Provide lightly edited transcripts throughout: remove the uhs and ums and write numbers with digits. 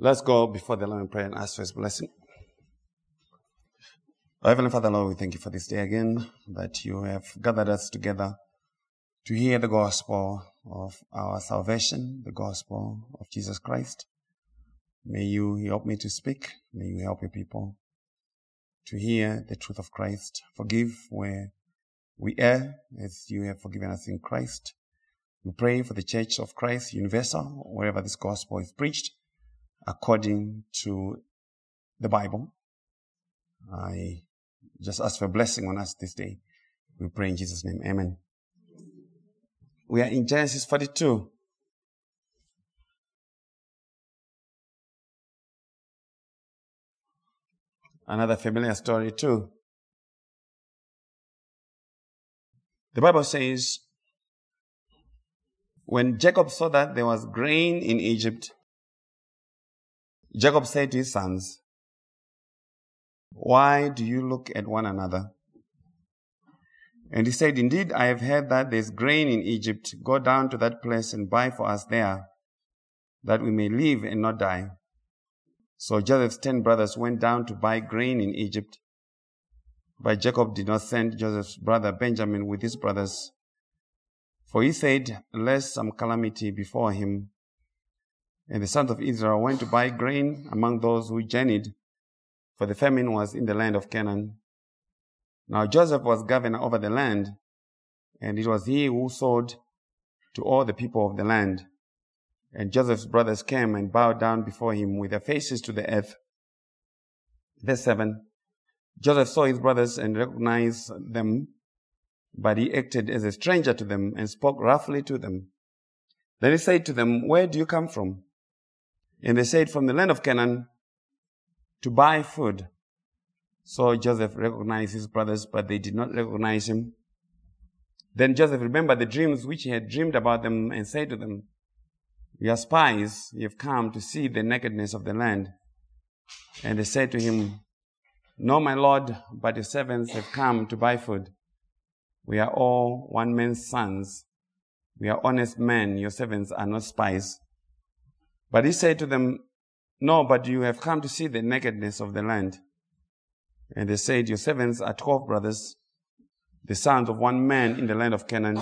Let's go before the Lord in prayer and ask for His blessing. Our Heavenly Father, Lord, we thank you for this day again, that you have gathered us together to hear the gospel of our salvation, the gospel of Jesus Christ. May you help me to speak. May you help your people to hear the truth of Christ. Forgive where we err, as you have forgiven us in Christ. We pray for the Church of Christ Universal, wherever this gospel is preached, according to the Bible. I just ask for a blessing on us this day. We pray in Jesus' name. Amen. We are in Genesis 42. Another familiar story too. The Bible says, when Jacob saw that there was grain in Egypt, Jacob said to his sons, "Why do you look at one another?" And he said, "Indeed, I have heard that there is grain in Egypt. Go down to that place and buy for us there, that we may live and not die." So Joseph's 10 brothers went down to buy grain in Egypt. But Jacob did not send Joseph's brother Benjamin with his brothers, for he said, "Lest some calamity befall him." And the sons of Israel went to buy grain among those who journeyed, for the famine was in the land of Canaan. Now Joseph was governor over the land, and it was he who sold to all the people of the land. And Joseph's brothers came and bowed down before him with their faces to the earth. Verse 7. Joseph saw his brothers and recognized them, but he acted as a stranger to them and spoke roughly to them. Then he said to them, "Where do you come from?" And they said, "From the land of Canaan, to buy food." So Joseph recognized his brothers, but they did not recognize him. Then Joseph remembered the dreams which he had dreamed about them and said to them, "You are spies. You have come to see the nakedness of the land." And they said to him, "No, my lord, but your servants have come to buy food. We are all one man's sons. We are honest men. Your servants are not spies." But he said to them, "No, but you have come to see the nakedness of the land." And they said, "Your servants are 12 brothers, the sons of one man in the land of Canaan.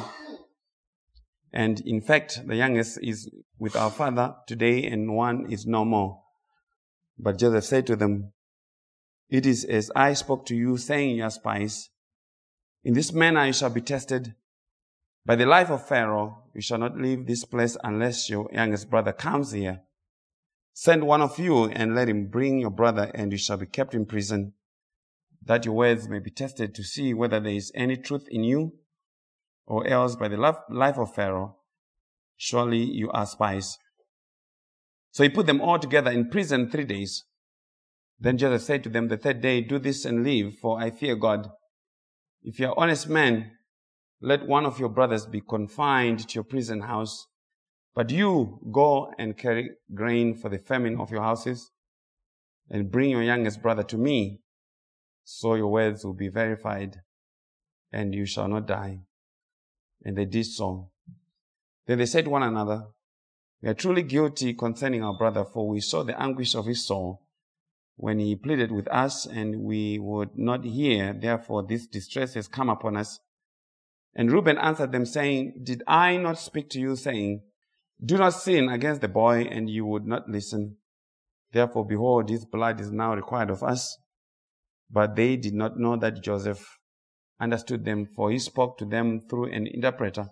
And in fact, the youngest is with our father today, and one is no more." But Joseph said to them, "It is as I spoke to you, saying you are spies. In this manner you shall be tested. By the life of Pharaoh, you shall not leave this place unless your youngest brother comes here. Send one of you and let him bring your brother, and you shall be kept in prison, that your words may be tested to see whether there is any truth in you, or else by the life of Pharaoh, surely you are spies." So he put them all together in prison 3 days. Then Joseph said to them the third day, "Do this and live, for I fear God. If you are honest men, let one of your brothers be confined to your prison house, but you go and carry grain for the famine of your houses, and bring your youngest brother to me, so your words will be verified, and you shall not die." And they did so. Then they said to one another, "We are truly guilty concerning our brother, for we saw the anguish of his soul when he pleaded with us, and we would not hear. Therefore this distress has come upon us." And Reuben answered them, saying, "Did I not speak to you, saying, 'Do not sin against the boy,' and you would not listen? Therefore, behold, his blood is now required of us." But they did not know that Joseph understood them, for he spoke to them through an interpreter.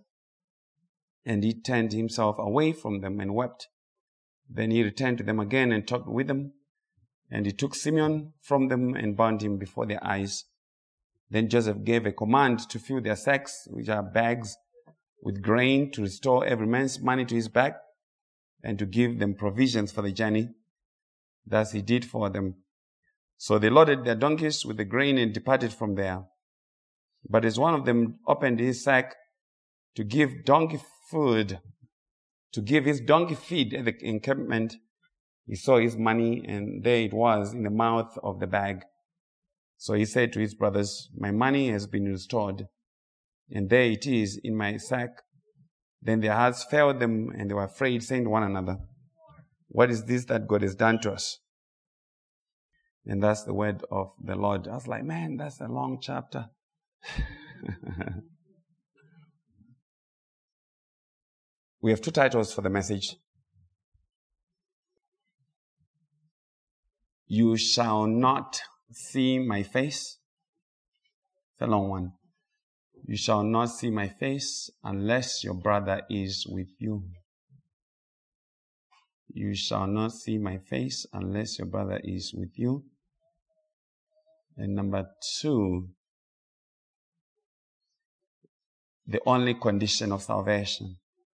And he turned himself away from them and wept. Then he returned to them again and talked with them. And he took Simeon from them and bound him before their eyes. Then Joseph gave a command to fill their sacks, which are bags, with grain, to restore every man's money to his bag, and to give them provisions for the journey. Thus he did for them. So they loaded their donkeys with the grain and departed from there. But as one of them opened his sack to give his donkey feed at the encampment, he saw his money, and there it was in the mouth of the bag. So he said to his brothers, "My money has been restored, and there it is in my sack." Then their hearts failed them, and they were afraid, saying to one another, What is this that God has done to us? And that's the word of the Lord. I was like, man, that's a long chapter. We have two titles for the message. You shall not see my face. It's a long one. You shall not see my face unless your brother is with you. You shall not see my face unless your brother is with you. And number 2, the only condition of salvation.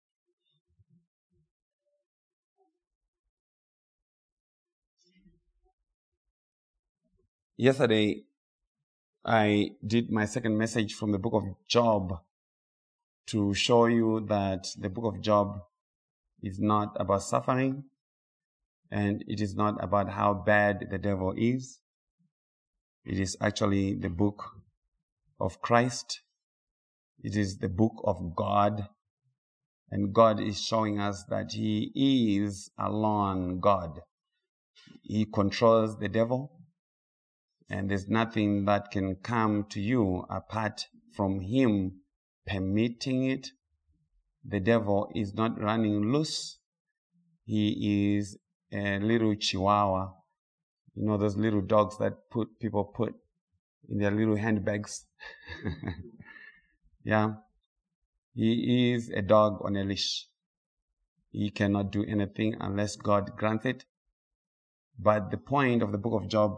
Yesterday, I did my second message from the book of Job to show you that the book of Job is not about suffering, and it is not about how bad the devil is. It is actually the book of Christ. It is the book of God. And God is showing us that He is alone God. He controls the devil. And there's nothing that can come to you apart from Him permitting it. The devil is not running loose. He is a little chihuahua. You know those little dogs that people put in their little handbags? Yeah. He is a dog on a leash. He cannot do anything unless God grants it. But the point of the book of Job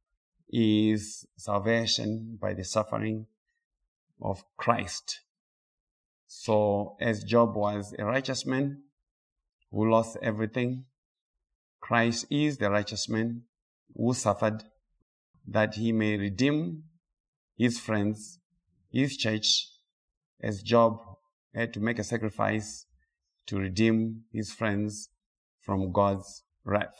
is salvation by the suffering of Christ. So as Job was a righteous man who lost everything, Christ is the righteous man who suffered that He may redeem His friends, His church, as Job had to make a sacrifice to redeem his friends from God's wrath.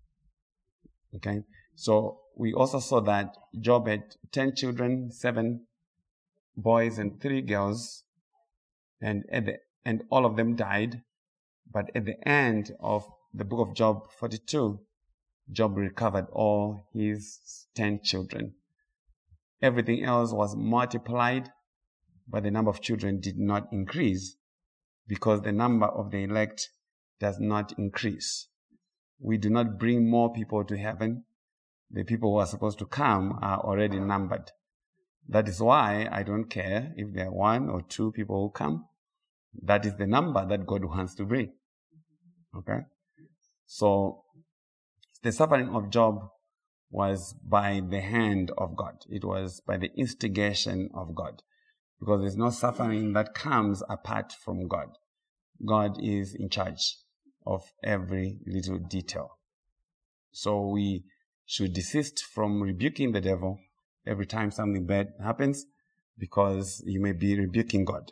Okay? So we also saw that Job had 10 children, 7 boys and 3 girls, and all of them died. But at the end of the book of Job 42, Job recovered all his 10 children. Everything else was multiplied, but the number of children did not increase because the number of the elect does not increase. We do not bring more people to heaven. The people who are supposed to come are already numbered. That is why I don't care if there are 1 or 2 people who come. That is the number that God wants to bring. Okay? So, the suffering of Job was by the hand of God. It was by the instigation of God. Because there's no suffering that comes apart from God. God is in charge of every little detail. So we should desist from rebuking the devil every time something bad happens, because you may be rebuking God.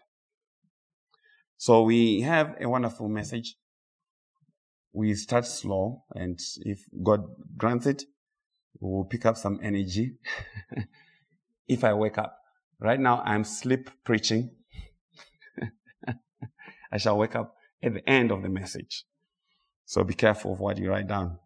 So we have a wonderful message. We start slow, and if God grants it, we'll pick up some energy. If I wake up. Right now, I'm sleep preaching. I shall wake up at the end of the message. So be careful of what you write down.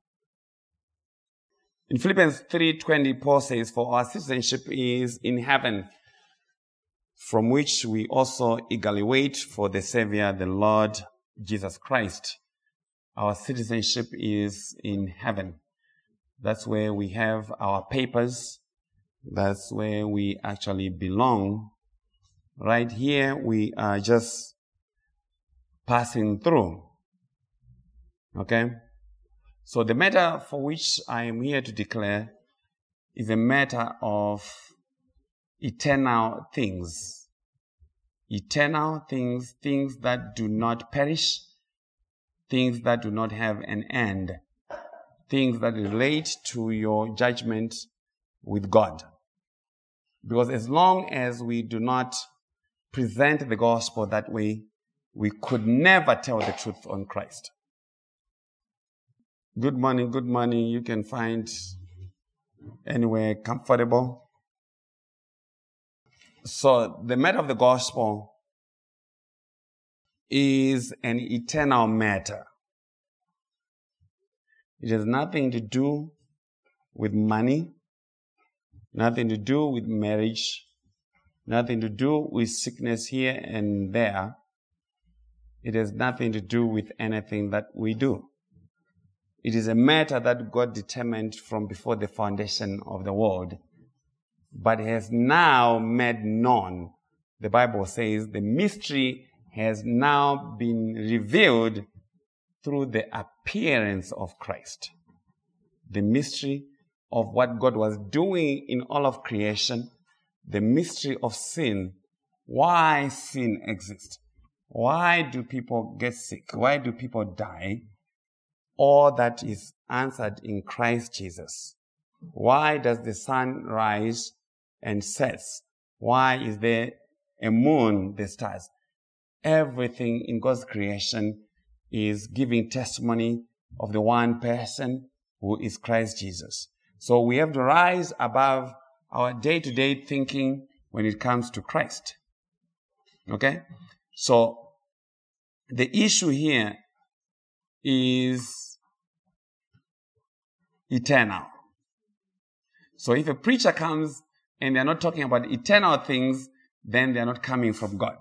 In Philippians 3:20, Paul says, "For our citizenship is in heaven, from which we also eagerly wait for the Savior, the Lord Jesus Christ." Our citizenship is in heaven. That's where we have our papers. That's where we actually belong. Right here, we are just passing through. Okay? So the matter for which I am here to declare is a matter of eternal things. Eternal things, things that do not perish, things that do not have an end, things that relate to your judgment with God. Because as long as we do not present the gospel that way, we could never tell the truth on Christ. Good money you can find anywhere comfortable. So the matter of the gospel is an eternal matter. It has nothing to do with money, nothing to do with marriage, nothing to do with sickness here and there. It has nothing to do with anything that we do. It is a matter that God determined from before the foundation of the world, but has now made known. The Bible says the mystery has now been revealed through the appearance of Christ. The mystery of what God was doing in all of creation, the mystery of sin, why sin exists, why do people get sick, why do people die, all that is answered in Christ Jesus. Why does the sun rise and sets? Why is there a moon, the stars? Everything in God's creation is giving testimony of the one person who is Christ Jesus. So we have to rise above our day-to-day thinking when it comes to Christ. Okay? So the issue here is eternal. So if a preacher comes and they're not talking about eternal things, then they're not coming from God.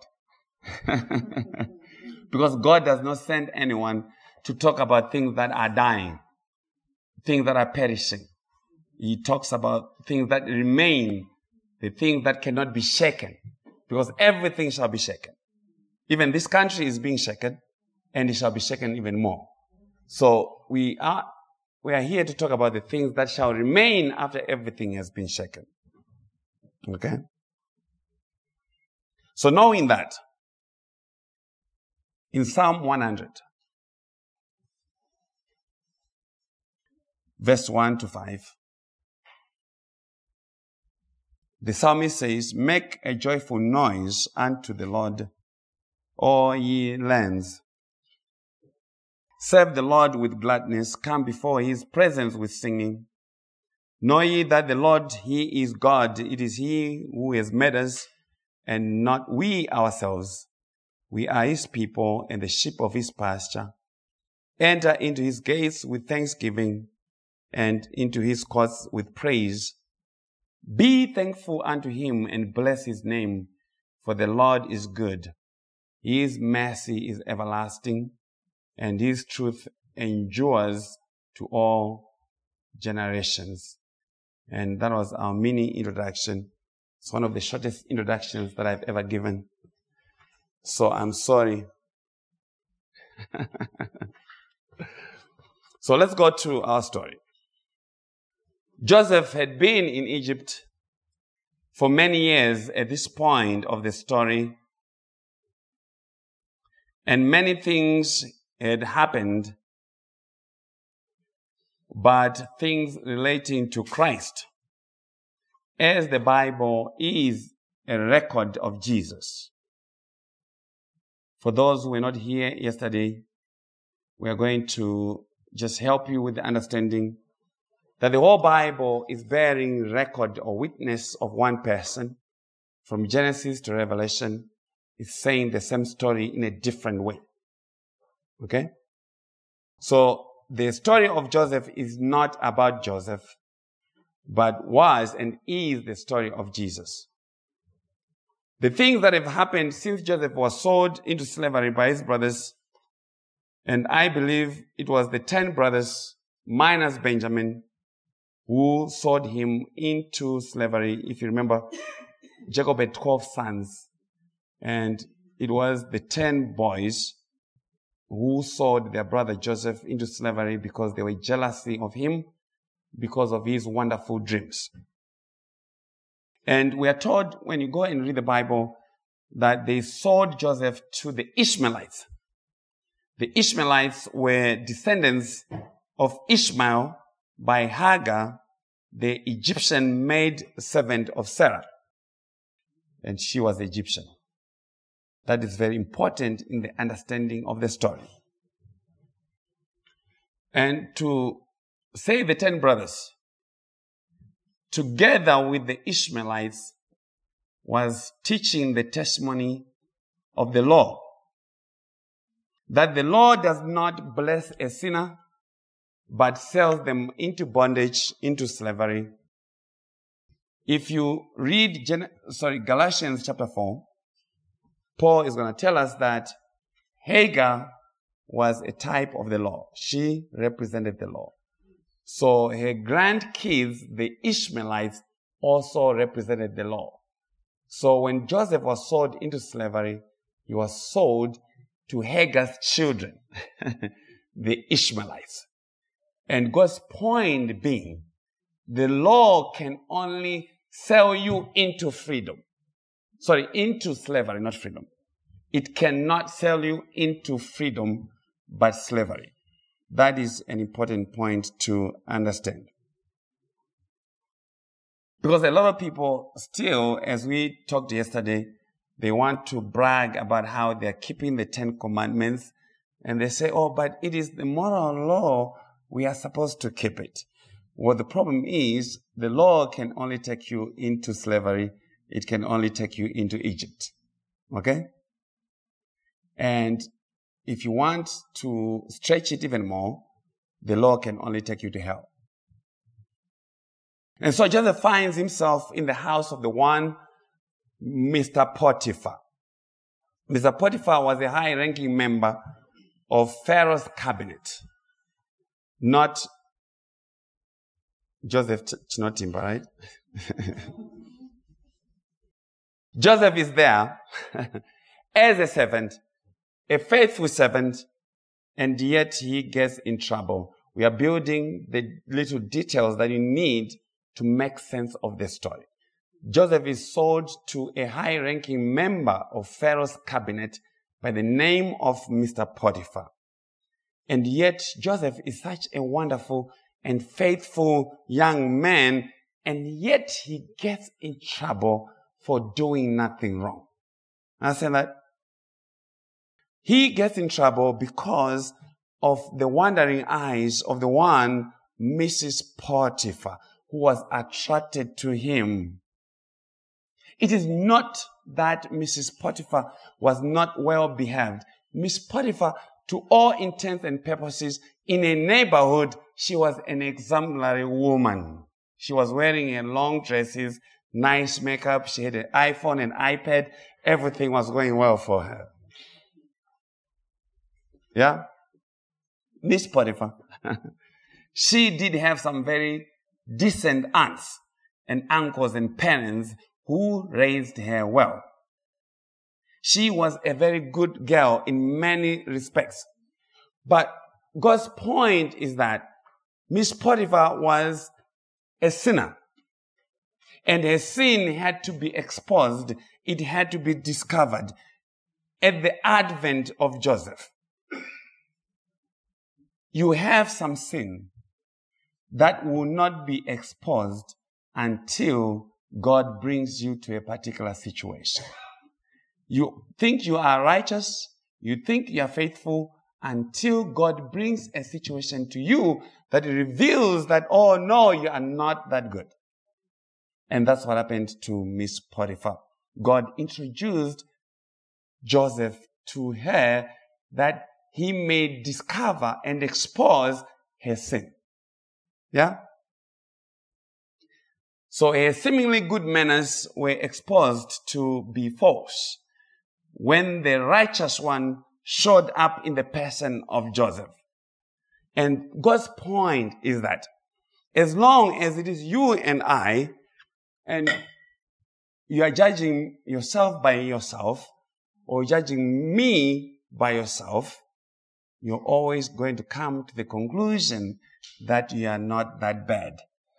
Because God does not send anyone to talk about things that are dying, things that are perishing. He talks about things that remain, the things that cannot be shaken, because everything shall be shaken. Even this country is being shaken, and it shall be shaken even more. So we are here to talk about the things that shall remain after everything has been shaken. Okay? So knowing that, in Psalm 100, verse 1 to 5, the psalmist says, "Make a joyful noise unto the Lord, all ye lands. Serve the Lord with gladness. Come before his presence with singing. Know ye that the Lord, he is God. It is he who has made us, and not we ourselves. We are his people and the sheep of his pasture. Enter into his gates with thanksgiving, and into his courts with praise. Be thankful unto him and bless his name, for the Lord is good. His mercy is everlasting, and his truth endures to all generations." And that was our mini introduction. It's one of the shortest introductions that I've ever given. So I'm sorry. So let's go to our story. Joseph had been in Egypt for many years at this point of the story, and many things had happened, but things relating to Christ, as the Bible is a record of Jesus. For those who were not here yesterday, we are going to just help you with the understanding that the whole Bible is bearing record or witness of one person. From Genesis to Revelation, is saying the same story in a different way. Okay? So the story of Joseph is not about Joseph, but was and is the story of Jesus. The things that have happened since Joseph was sold into slavery by his brothers, and I believe it was the 10 brothers minus Benjamin who sold him into slavery. If you remember, Jacob had 12 sons, and it was the 10 boys who sold their brother Joseph into slavery because they were jealousy of him because of his wonderful dreams. And we are told, when you go and read the Bible, that they sold Joseph to the Ishmaelites. The Ishmaelites were descendants of Ishmael by Hagar, the Egyptian maid servant of Sarah. And she was Egyptian. That is very important in the understanding of the story. And to say the 10 brothers, together with the Ishmaelites, was teaching the testimony of the law. That the law does not bless a sinner, but sells them into bondage, into slavery. If you read Galatians chapter 4, Paul is going to tell us that Hagar was a type of the law. She represented the law. So her grandkids, the Ishmaelites, also represented the law. So when Joseph was sold into slavery, he was sold to Hagar's children, the Ishmaelites. And God's point being, the law can only sell you into freedom. Sorry, into slavery, not freedom. It cannot sell you into freedom, but slavery. That is an important point to understand. Because a lot of people still, as we talked yesterday, they want to brag about how they're keeping the 10 Commandments. And they say, oh, but it is the moral law. We are supposed to keep it. Well, the problem is the law can only take you into slavery. It can only take you into Egypt. Okay? And if you want to stretch it even more, the law can only take you to hell. And so Joseph finds himself in the house of the one Mr. Potiphar. Mr. Potiphar was a high-ranking member of Pharaoh's cabinet. Not Joseph Chinotimba, right? Joseph is there as a servant, a faithful servant, and yet he gets in trouble. We are building the little details that you need to make sense of the story. Joseph is sold to a high-ranking member of Pharaoh's cabinet by the name of Mr. Potiphar. And yet Joseph is such a wonderful and faithful young man, and yet he gets in trouble for doing nothing wrong. I say that he gets in trouble because of the wandering eyes of the one Mrs. Potiphar, who was attracted to him. It is not that Mrs. Potiphar was not well behaved. Miss Potiphar, to all intents and purposes, in a neighborhood, she was an exemplary woman. She was wearing long dresses, nice makeup. She had an iPhone, an iPad. Everything was going well for her. Yeah? Miss Potiphar. She did have some very decent aunts and uncles and parents who raised her well. She was a very good girl in many respects. But God's point is that Miss Potiphar was a sinner. And her sin had to be exposed. It had to be discovered at the advent of Joseph. You have some sin that will not be exposed until God brings you to a particular situation. You think you are righteous, you think you are faithful, until God brings a situation to you that reveals that, oh no, you are not that good. And that's what happened to Miss Potiphar. God introduced Joseph to her that he may discover and expose her sin. Yeah? So her seemingly good manners were exposed to be false when the righteous one showed up in the person of Joseph. And God's point is that as long as it is you and I, and you are judging yourself by yourself, or judging me by yourself, you're always going to come to the conclusion that you are not that bad.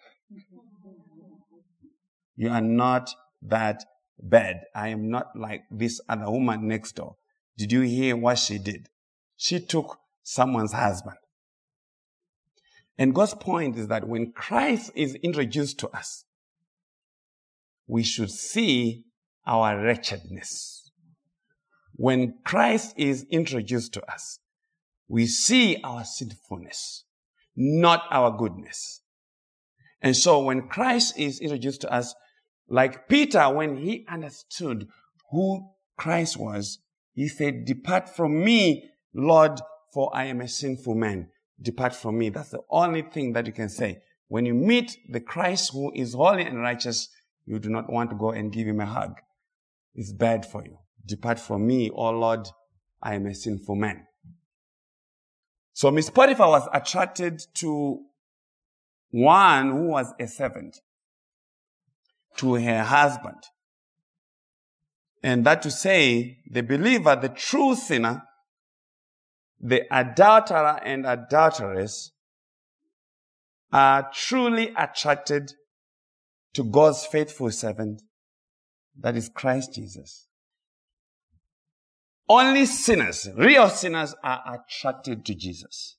You are not that bad. I am not like this other woman next door. Did you hear what she did? She took someone's husband. And God's point is that when Christ is introduced to us, we should see our wretchedness. When Christ is introduced to us, we see our sinfulness, not our goodness. And so when Christ is introduced to us, like Peter, when he understood who Christ was, he said, "Depart from me, Lord, for I am a sinful man." depart from me. That's the only thing that you can say. When you meet the Christ who is holy and righteous, you do not want to go and give him a hug. It's bad for you. Depart from me, O Lord, I am a sinful man. So Miss Potiphar was attracted to one who was a servant to her husband. And that to say, the believer, the true sinner, the adulterer and adulteress are truly attracted to God's faithful servant, that is Christ Jesus. Only sinners, real sinners, are attracted to Jesus.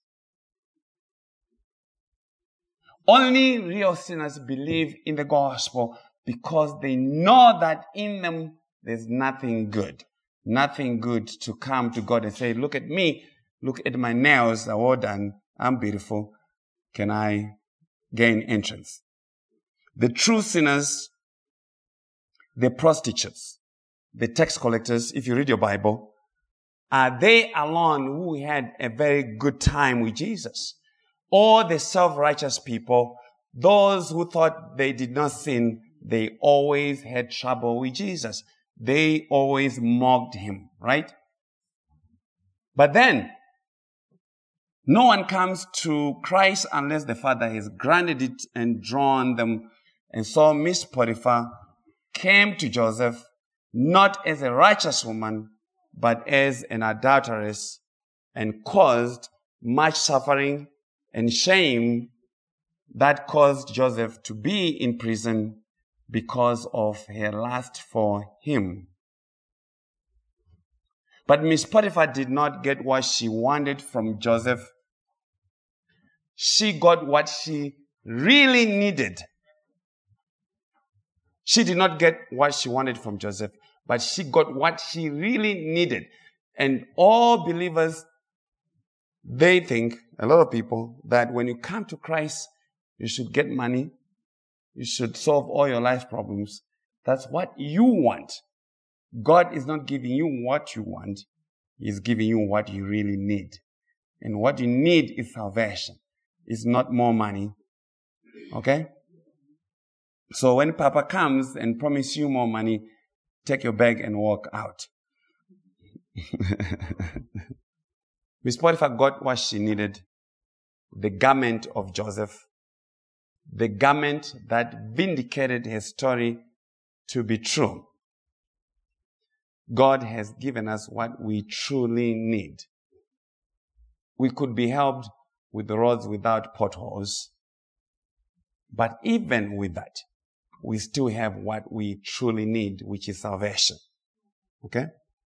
Only real sinners believe in the gospel because they know that in them there's nothing good. Nothing good to come to God and say, look at me, look at my nails, are all done, I'm beautiful. Can I gain entrance? The true sinners, the prostitutes, the tax collectors, if you read your Bible, are they alone who had a very good time with Jesus? Or the self-righteous people, those who thought they did not sin, they always had trouble with Jesus. They always mocked him, right? But then, no one comes to Christ unless the Father has granted it and drawn them. And so Miss Potiphar came to Joseph not as a righteous woman, but as an adulteress, and caused much suffering and shame that caused Joseph to be in prison because of her lust for him. But Miss Potiphar did not get what she wanted from Joseph. She got what she really needed. She did not get what she wanted from Joseph, but she got what she really needed. And all believers, they think, a lot of people, that when you come to Christ, you should get money. You should solve all your life problems. That's what you want. God is not giving you what you want. He's giving you what you really need. And what you need is salvation. It's not more money. Okay? So when Papa comes and promises you more money, take your bag and walk out. Miss Potiphar got what she needed. The garment of Joseph. The garment that vindicated her story to be true. God has given us what we truly need. We could be helped with the roads without potholes. But even with that, we still have what we truly need, which is salvation. Okay?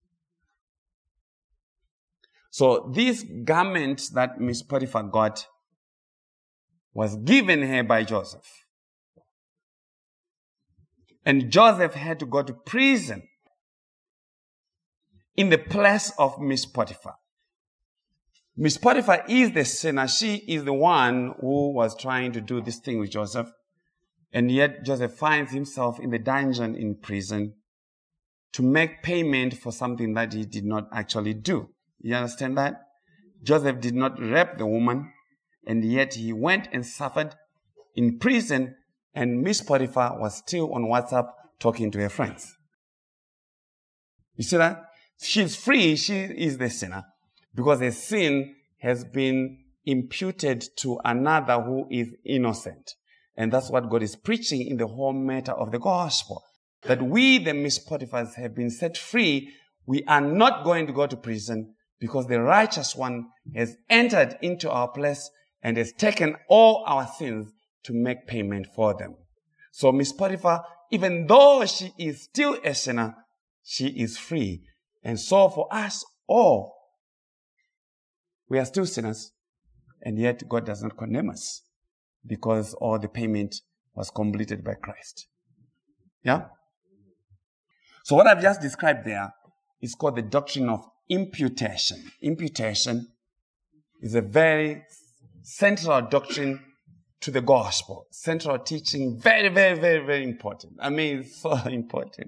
So this garment that Miss Potiphar got was given her by Joseph. And Joseph had to go to prison in the place of Miss Potiphar. Miss Potiphar is the sinner. She is the one who was trying to do this thing with Joseph. And yet Joseph finds himself in the dungeon in prison to make payment for something that he did not actually do. You understand that? Joseph did not rape the woman, and yet he went and suffered in prison, and Miss Potiphar was still on WhatsApp talking to her friends. You see that? She's free. She is the sinner because her sin has been imputed to another who is innocent. And that's what God is preaching in the whole matter of the gospel. That we, the Miss Potiphars, have been set free. We are not going to go to prison because the righteous one has entered into our place and has taken all our sins to make payment for them. So Miss Potiphar, even though she is still a sinner, she is free. And so for us all, we are still sinners, and yet God does not condemn us because all the payment was completed by Christ. Yeah? So what I've just described there is called the doctrine of imputation. Imputation is a very central doctrine to the gospel. Central teaching, very, very, very, very important. I mean, it's so important.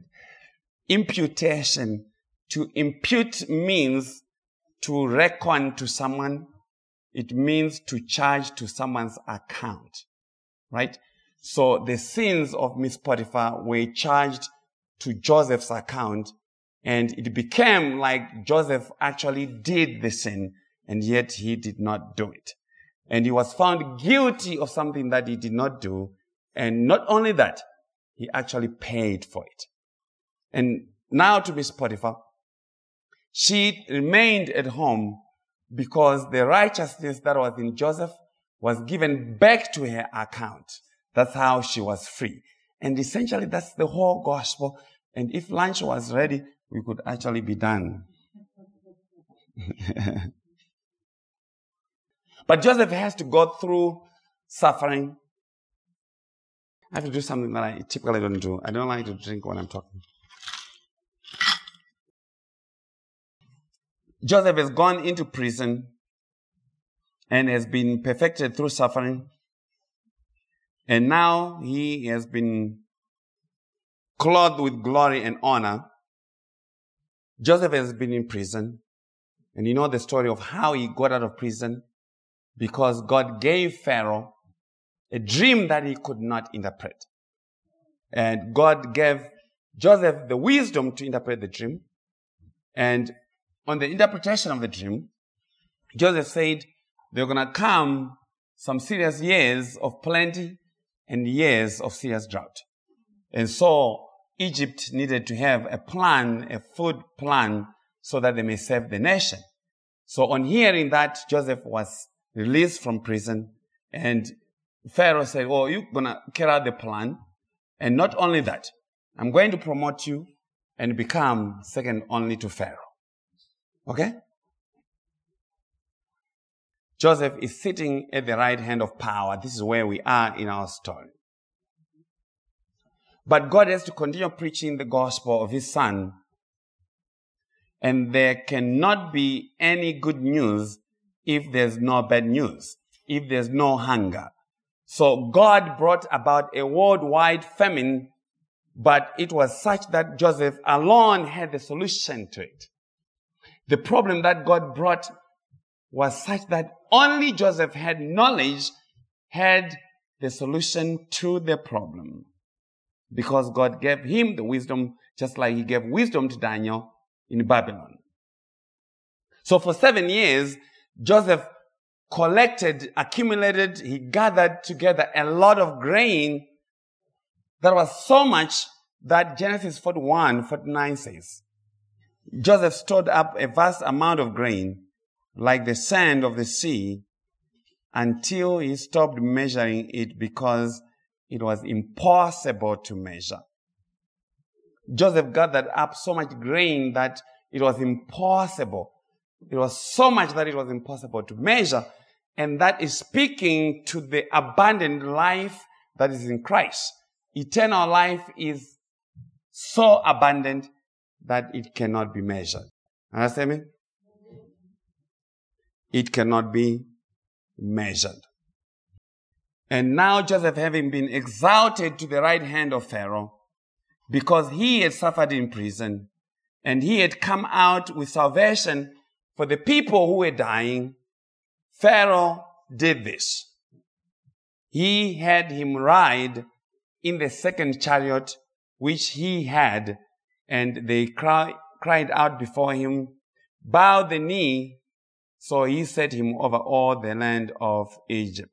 Imputation. To impute means to reckon to someone. it means to charge to someone's account, right? So the sins of Miss Potiphar were charged to Joseph's account, and it became like Joseph actually did the sin, and yet he did not do it. And he was found guilty of something that he did not do, and not only that, he actually paid for it. And now to Miss Potiphar, she remained at home because the righteousness that was in Joseph was given back to her account. That's how she was free. And essentially, that's the whole gospel. And if lunch was ready, we could actually be done. But Joseph has to go through suffering. I have to do something that I typically don't do. I don't like to drink when I'm talking. Joseph has gone into prison and has been perfected through suffering. And now he has been clothed with glory and honor. Joseph has been in prison. And you know the story of how he got out of prison, because God gave Pharaoh a dream that he could not interpret. And God gave Joseph the wisdom to interpret the dream. And on the interpretation of the dream, Joseph said there are going to come some serious years of plenty and years of serious drought. And so Egypt needed to have a plan, a food plan, so that they may save the nation. So on hearing that, Joseph was released from prison, and Pharaoh said, oh, you're going to carry out the plan. And not only that, I'm going to promote you and become second only to Pharaoh. Okay? Joseph is sitting at the right hand of power. This is where we are in our story. But God has to continue preaching the gospel of his son. And there cannot be any good news if there's no bad news, if there's no hunger. So God brought about a worldwide famine, but it was such that Joseph alone had the solution to it. The problem that God brought was such that only Joseph had knowledge, had the solution to the problem. Because God gave him the wisdom, just like he gave wisdom to Daniel in Babylon. So for 7 years, Joseph collected, accumulated, he gathered together a lot of grain. That was so much that Genesis 41:49 says, Joseph stored up a vast amount of grain, like the sand of the sea, until he stopped measuring it because it was impossible to measure. Joseph gathered up so much grain that it was impossible. It was so much that it was impossible to measure. And that is speaking to the abundant life that is in Christ. Eternal life is so abundant that it cannot be measured. Understand me? It cannot be measured. And now Joseph, having been exalted to the right hand of Pharaoh, because he had suffered in prison, and he had come out with salvation for the people who were dying, Pharaoh did this. He had him ride in the second chariot which he had, and they cried out before him, bow the knee. So he set him over all the land of Egypt.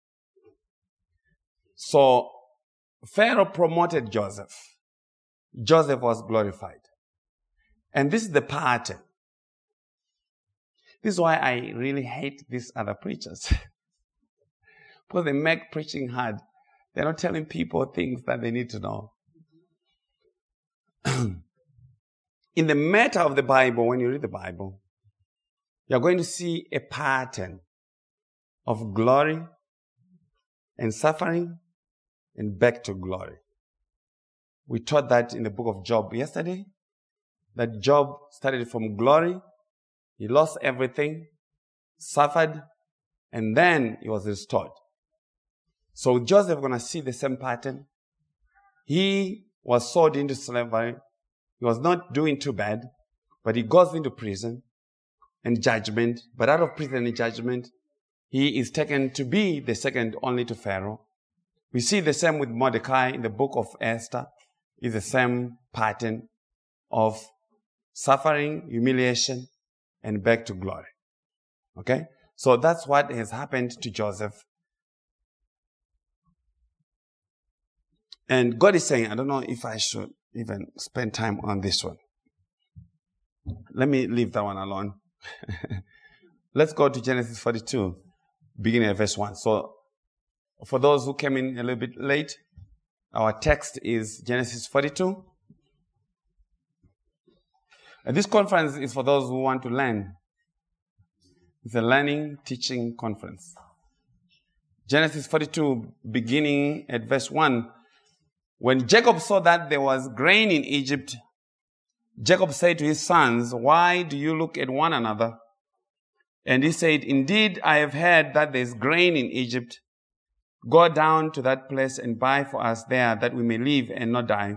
So Pharaoh promoted Joseph. Joseph was glorified. And this is the pattern. This is why I really hate these other preachers. Because they make preaching hard. They're not telling people things that they need to know. In the matter of the Bible, when you read the Bible, you're going to see a pattern of glory and suffering and back to glory. We taught that in the book of Job yesterday, that Job started from glory. He lost everything, suffered, and then he was restored. So Joseph going to see the same pattern. He was sold into slavery. He was not doing too bad, but he goes into prison and judgment. But out of prison and judgment, he is taken to be the second only to Pharaoh. We see the same with Mordecai in the book of Esther. It's the same pattern of suffering, humiliation, and back to glory. Okay? So that's what has happened to Joseph. And God is saying, I don't know if I should even spend time on this one. Let me leave that one alone. Let's go to Genesis 42, beginning at verse 1. So, for those who came in a little bit late, our text is Genesis 42. And this conference is for those who want to learn. It's a learning, teaching conference. Genesis 42, beginning at verse 1. When Jacob saw that there was grain in Egypt, Jacob said to his sons, "Why do you look at one another?" And he said, "Indeed, I have heard that there is grain in Egypt. Go down to that place and buy for us there, that we may live and not die."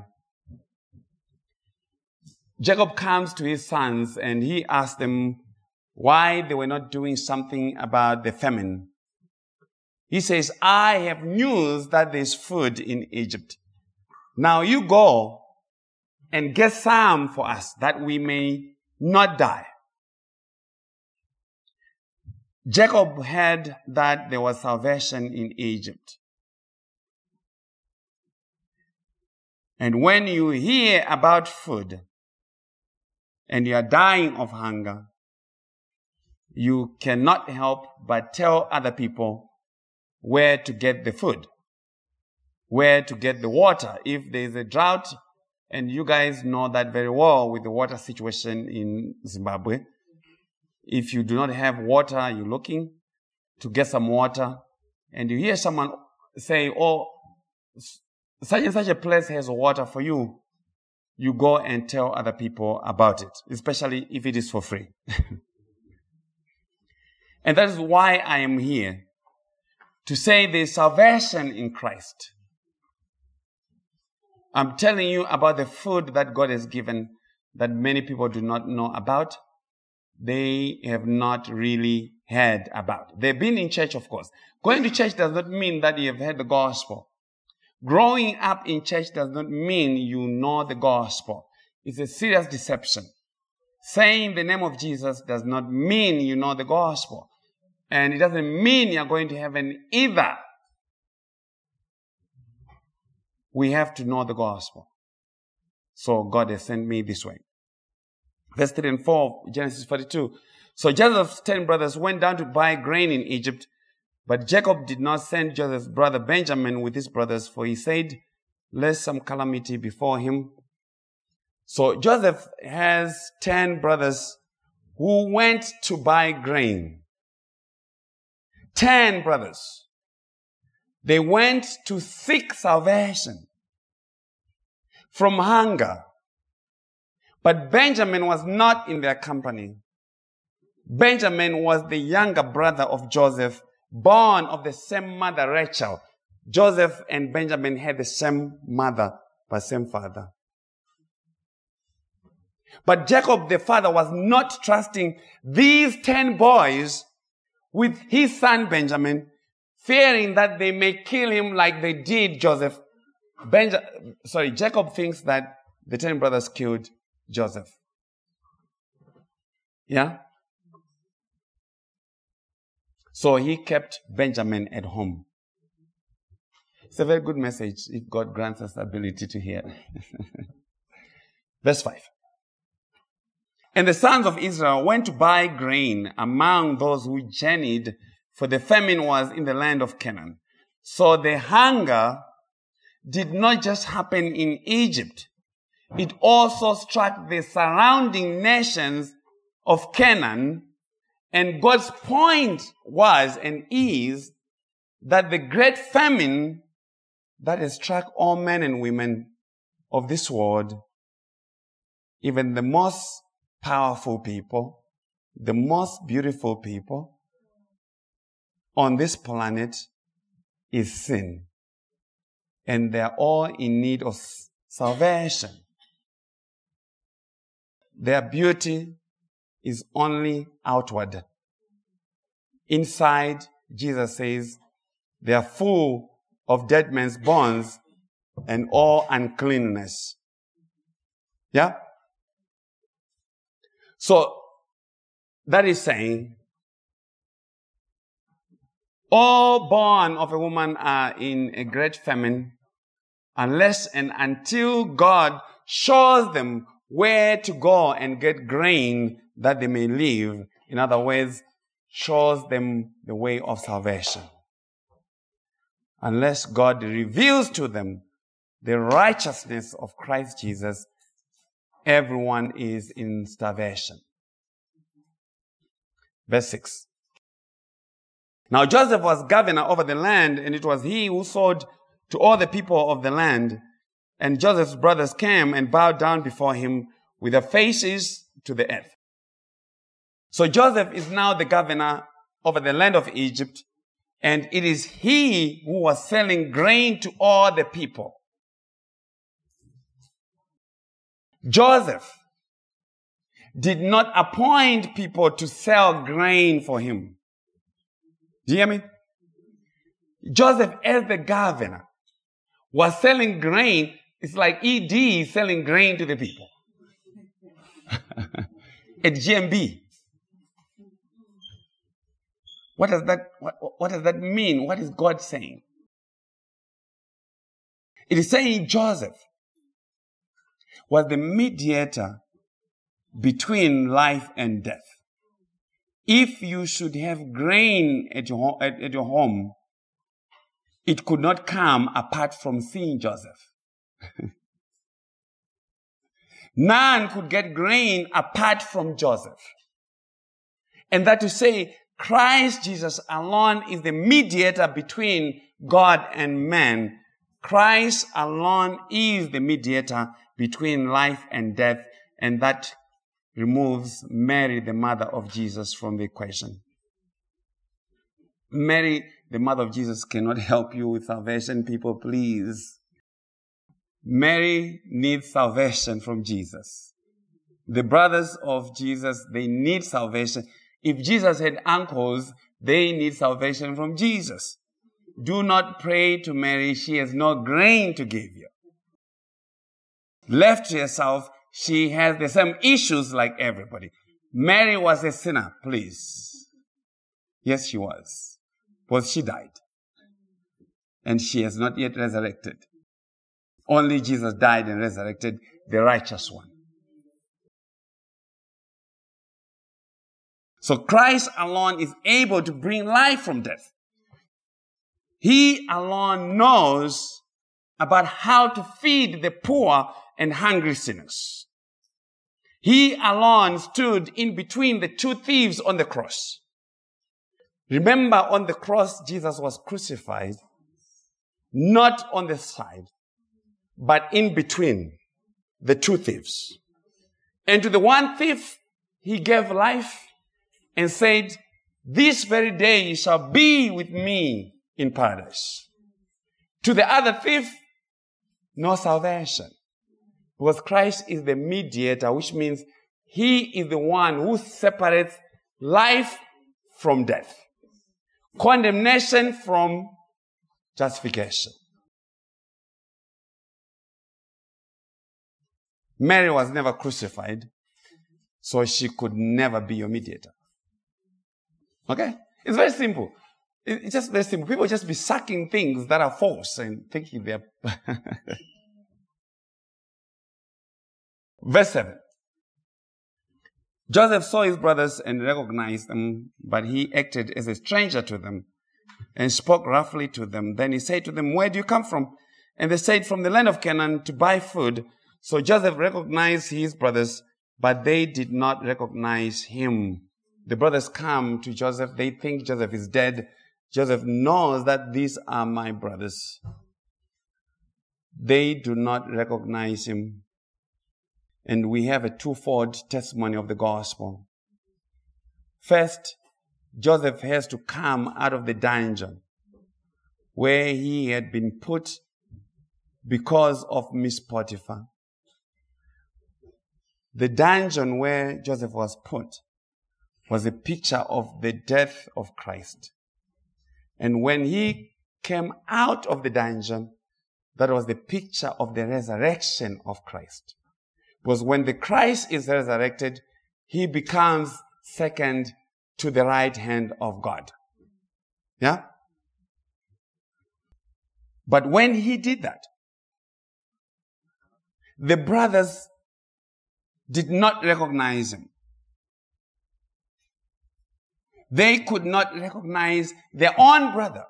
Jacob comes to his sons and he asks them why they were not doing something about the famine. He says, "I have news that there is food in Egypt. Now you go and get some for us, that we may not die." Jacob heard that there was salvation in Egypt. And when you hear about food and you are dying of hunger, you cannot help but tell other people where to get the food, where to get the water. If there is a drought, and you guys know that very well with the water situation in Zimbabwe, if you do not have water, you're looking to get some water, and you hear someone say, "Oh, such and such a place has water for you," you go and tell other people about it, especially if it is for free. And that is why I am here, to say there is salvation in Christ. I'm telling you about the food that God has given that many people do not know about. They have not really heard about. They've been in church, of course. Going to church does not mean that you have heard the gospel. Growing up in church does not mean you know the gospel. It's a serious deception. Saying the name of Jesus does not mean you know the gospel. And it doesn't mean you're going to heaven either. We have to know the gospel. So God has sent me this way. Verse 3 and 4, Genesis 42. So Joseph's 10 brothers went down to buy grain in Egypt, but Jacob did not send Joseph's brother Benjamin with his brothers, for he said, lest some calamity befall him. So Joseph has 10 brothers who went to buy grain. 10 brothers. They went to seek salvation from hunger. But Benjamin was not in their company. Benjamin was the younger brother of Joseph, born of the same mother, Rachel. Joseph and Benjamin had the same mother, but same father. But Jacob, the father, was not trusting these 10 boys with his son Benjamin, fearing that they may kill him like they did Joseph. Jacob thinks that the 10 brothers killed Joseph. Yeah? So he kept Benjamin at home. It's a very good message if God grants us the ability to hear. Verse 5. And the sons of Israel went to buy grain among those who journeyed, for the famine was in the land of Canaan. So the hunger did not just happen in Egypt. It also struck the surrounding nations of Canaan. And God's point was and is that the great famine that has struck all men and women of this world, even the most powerful people, the most beautiful people on this planet, is sin. And they're all in need of salvation. Their beauty is only outward. Inside, Jesus says, they are full of dead men's bones and all uncleanness. Yeah? So, that is saying, all born of a woman are in a great famine, unless and until God shows them where to go and get grain that they may live. In other words, shows them the way of salvation. Unless God reveals to them the righteousness of Christ Jesus, everyone is in starvation. Verse 6. Now Joseph was governor over the land, and it was he who sold to all the people of the land. And Joseph's brothers came and bowed down before him with their faces to the earth. So Joseph is now the governor over the land of Egypt, and it is he who was selling grain to all the people. Joseph did not appoint people to sell grain for him. Do you hear me? Joseph, as the governor, was selling grain. It's like ED selling grain to the people. At GMB. What does that mean? What is God saying? It is saying Joseph was the mediator between life and death. If you should have grain at your home, it could not come apart from seeing Joseph. None could get grain apart from Joseph. And that to say, Christ Jesus alone is the mediator between God and man. Christ alone is the mediator between life and death, and that removes Mary, the mother of Jesus, from the equation. Mary, the mother of Jesus, cannot help you with salvation, people, please. Mary needs salvation from Jesus. The brothers of Jesus, they need salvation. If Jesus had uncles, they need salvation from Jesus. Do not pray to Mary. She has no grain to give you. Left to herself, she has the same issues like everybody. Mary was a sinner, please. Yes, she was. But she died. And she has not yet resurrected. Only Jesus died and resurrected, the righteous one. So Christ alone is able to bring life from death. He alone knows about how to feed the poor and hungry sinners. He alone stood in between the two thieves on the cross. Remember, on the cross, Jesus was crucified, not on the side, but in between the two thieves. And to the one thief, he gave life and said, "This very day you shall be with me in paradise." To the other thief, no salvation. Because Christ is the mediator, which means he is the one who separates life from death, condemnation from justification. Mary was never crucified, so she could never be your mediator. Okay? It's very simple. It's just very simple. People just be sucking things that are false and thinking they're... Verse 7. Joseph saw his brothers and recognized them, but he acted as a stranger to them and spoke roughly to them. Then he said to them, "Where do you come from?" And they said, "From the land of Canaan to buy food." So Joseph recognized his brothers, but they did not recognize him. The brothers come to Joseph. They think Joseph is dead. Joseph knows that these are my brothers. They do not recognize him. And we have a twofold testimony of the gospel. First, Joseph has to come out of the dungeon where he had been put because of Miss Potiphar. The dungeon where Joseph was put was a picture of the death of Christ. And when he came out of the dungeon, that was the picture of the resurrection of Christ. Because when the Christ is resurrected, he becomes second to the right hand of God. Yeah? But when he did that, the brothers did not recognize him. They could not recognize their own brother.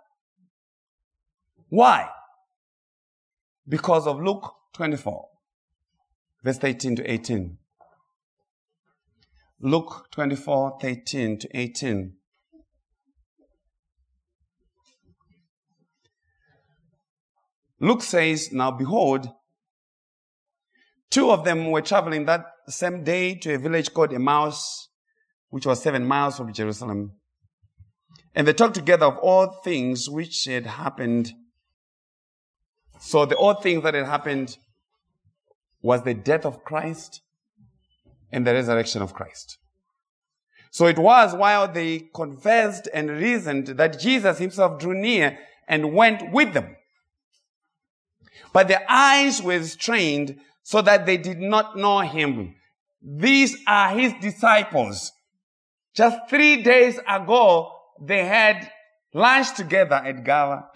Why? Because of Luke 24, verse 13 to 18. Luke 24, 13 to 18. Luke says, "Now behold, two of them were traveling that same day to a village called Emmaus, which was 7 miles from Jerusalem. And they talked together of all things which had happened." So the all things that had happened was the death of Christ and the resurrection of Christ. So it was while they conversed and reasoned that Jesus himself drew near and went with them. But their eyes were strained so that they did not know him. These are his disciples. Just 3 days ago, they had lunch together at Gala.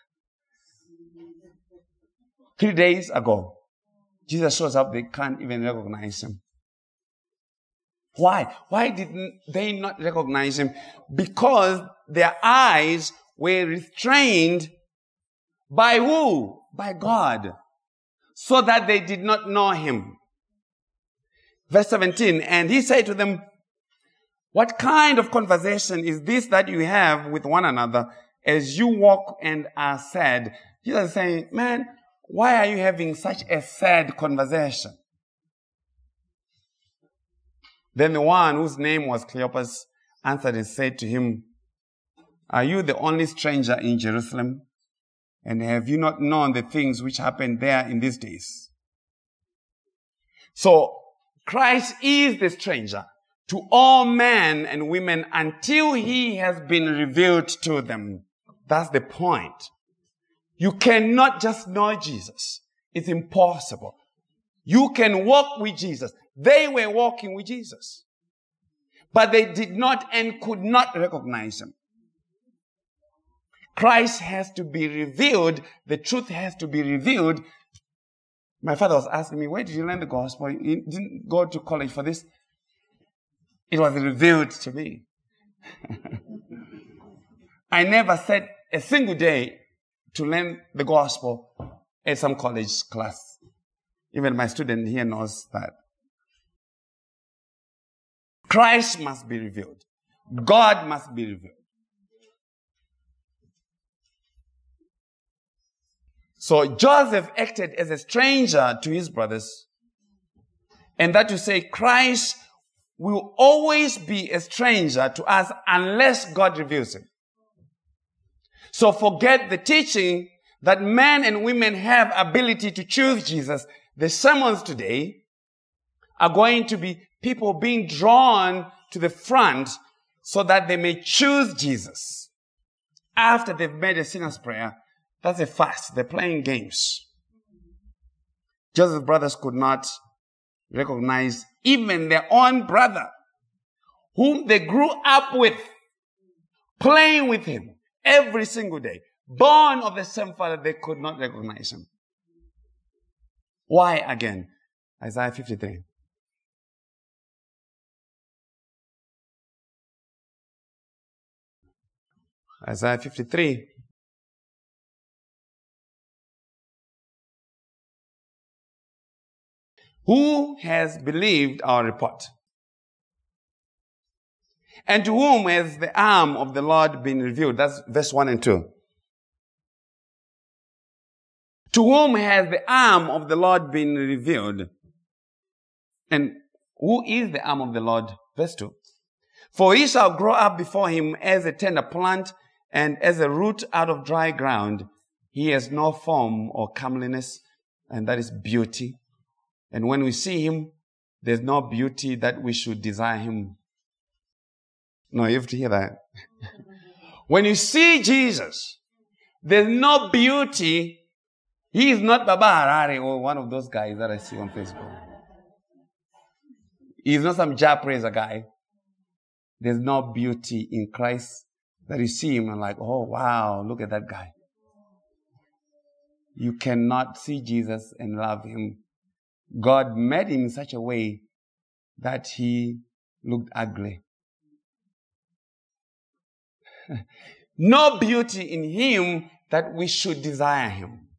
3 days ago. Jesus shows up, they can't even recognize him. Why? Why didn't they not recognize him? Because their eyes were restrained by who? By God. So that they did not know him. Verse 17, "And he said to them, what kind of conversation is this that you have with one another as you walk and are sad?" Jesus is saying, man, why are you having such a sad conversation? Then the one whose name was Cleopas answered and said to him, "Are you the only stranger in Jerusalem? And have you not known the things which happened there in these days?" So Christ is the stranger to all men and women until he has been revealed to them. That's the point. You cannot just know Jesus. It's impossible. You can walk with Jesus. They were walking with Jesus. But they did not and could not recognize him. Christ has to be revealed. The truth has to be revealed. My father was asking me, where did you learn the gospel? You didn't go to college for this. It was revealed to me. I never sat a single day to learn the gospel at some college class. Even my student here knows that. Christ must be revealed. God must be revealed. So Joseph acted as a stranger to his brothers. And that to say, Christ will always be a stranger to us unless God reveals him. So forget the teaching that men and women have ability to choose Jesus. The sermons today are going to be people being drawn to the front so that they may choose Jesus. After they've made a sinner's prayer, that's a fast. They're playing games. Joseph's brothers could not recognize even their own brother, whom they grew up with, playing with him every single day. Born of the same father, they could not recognize him. Why again? Isaiah 53. Isaiah 53. Who has believed our report? And to whom has the arm of the Lord been revealed? That's verse 1 and 2. To whom has the arm of the Lord been revealed? And who is the arm of the Lord? Verse 2. For he shall grow up before him as a tender plant and as a root out of dry ground. He has no form or comeliness, and that is beauty. And when we see him, there's no beauty that we should desire him. No, you have to hear that. When you see Jesus, there's no beauty. He is not Baba Harare or one of those guys that I see on Facebook. He's not some Jah praiser guy. There's no beauty in Christ that you see him and like, oh, wow, look at that guy. You cannot see Jesus and love him. God made him in such a way that he looked ugly. No beauty in him that we should desire him.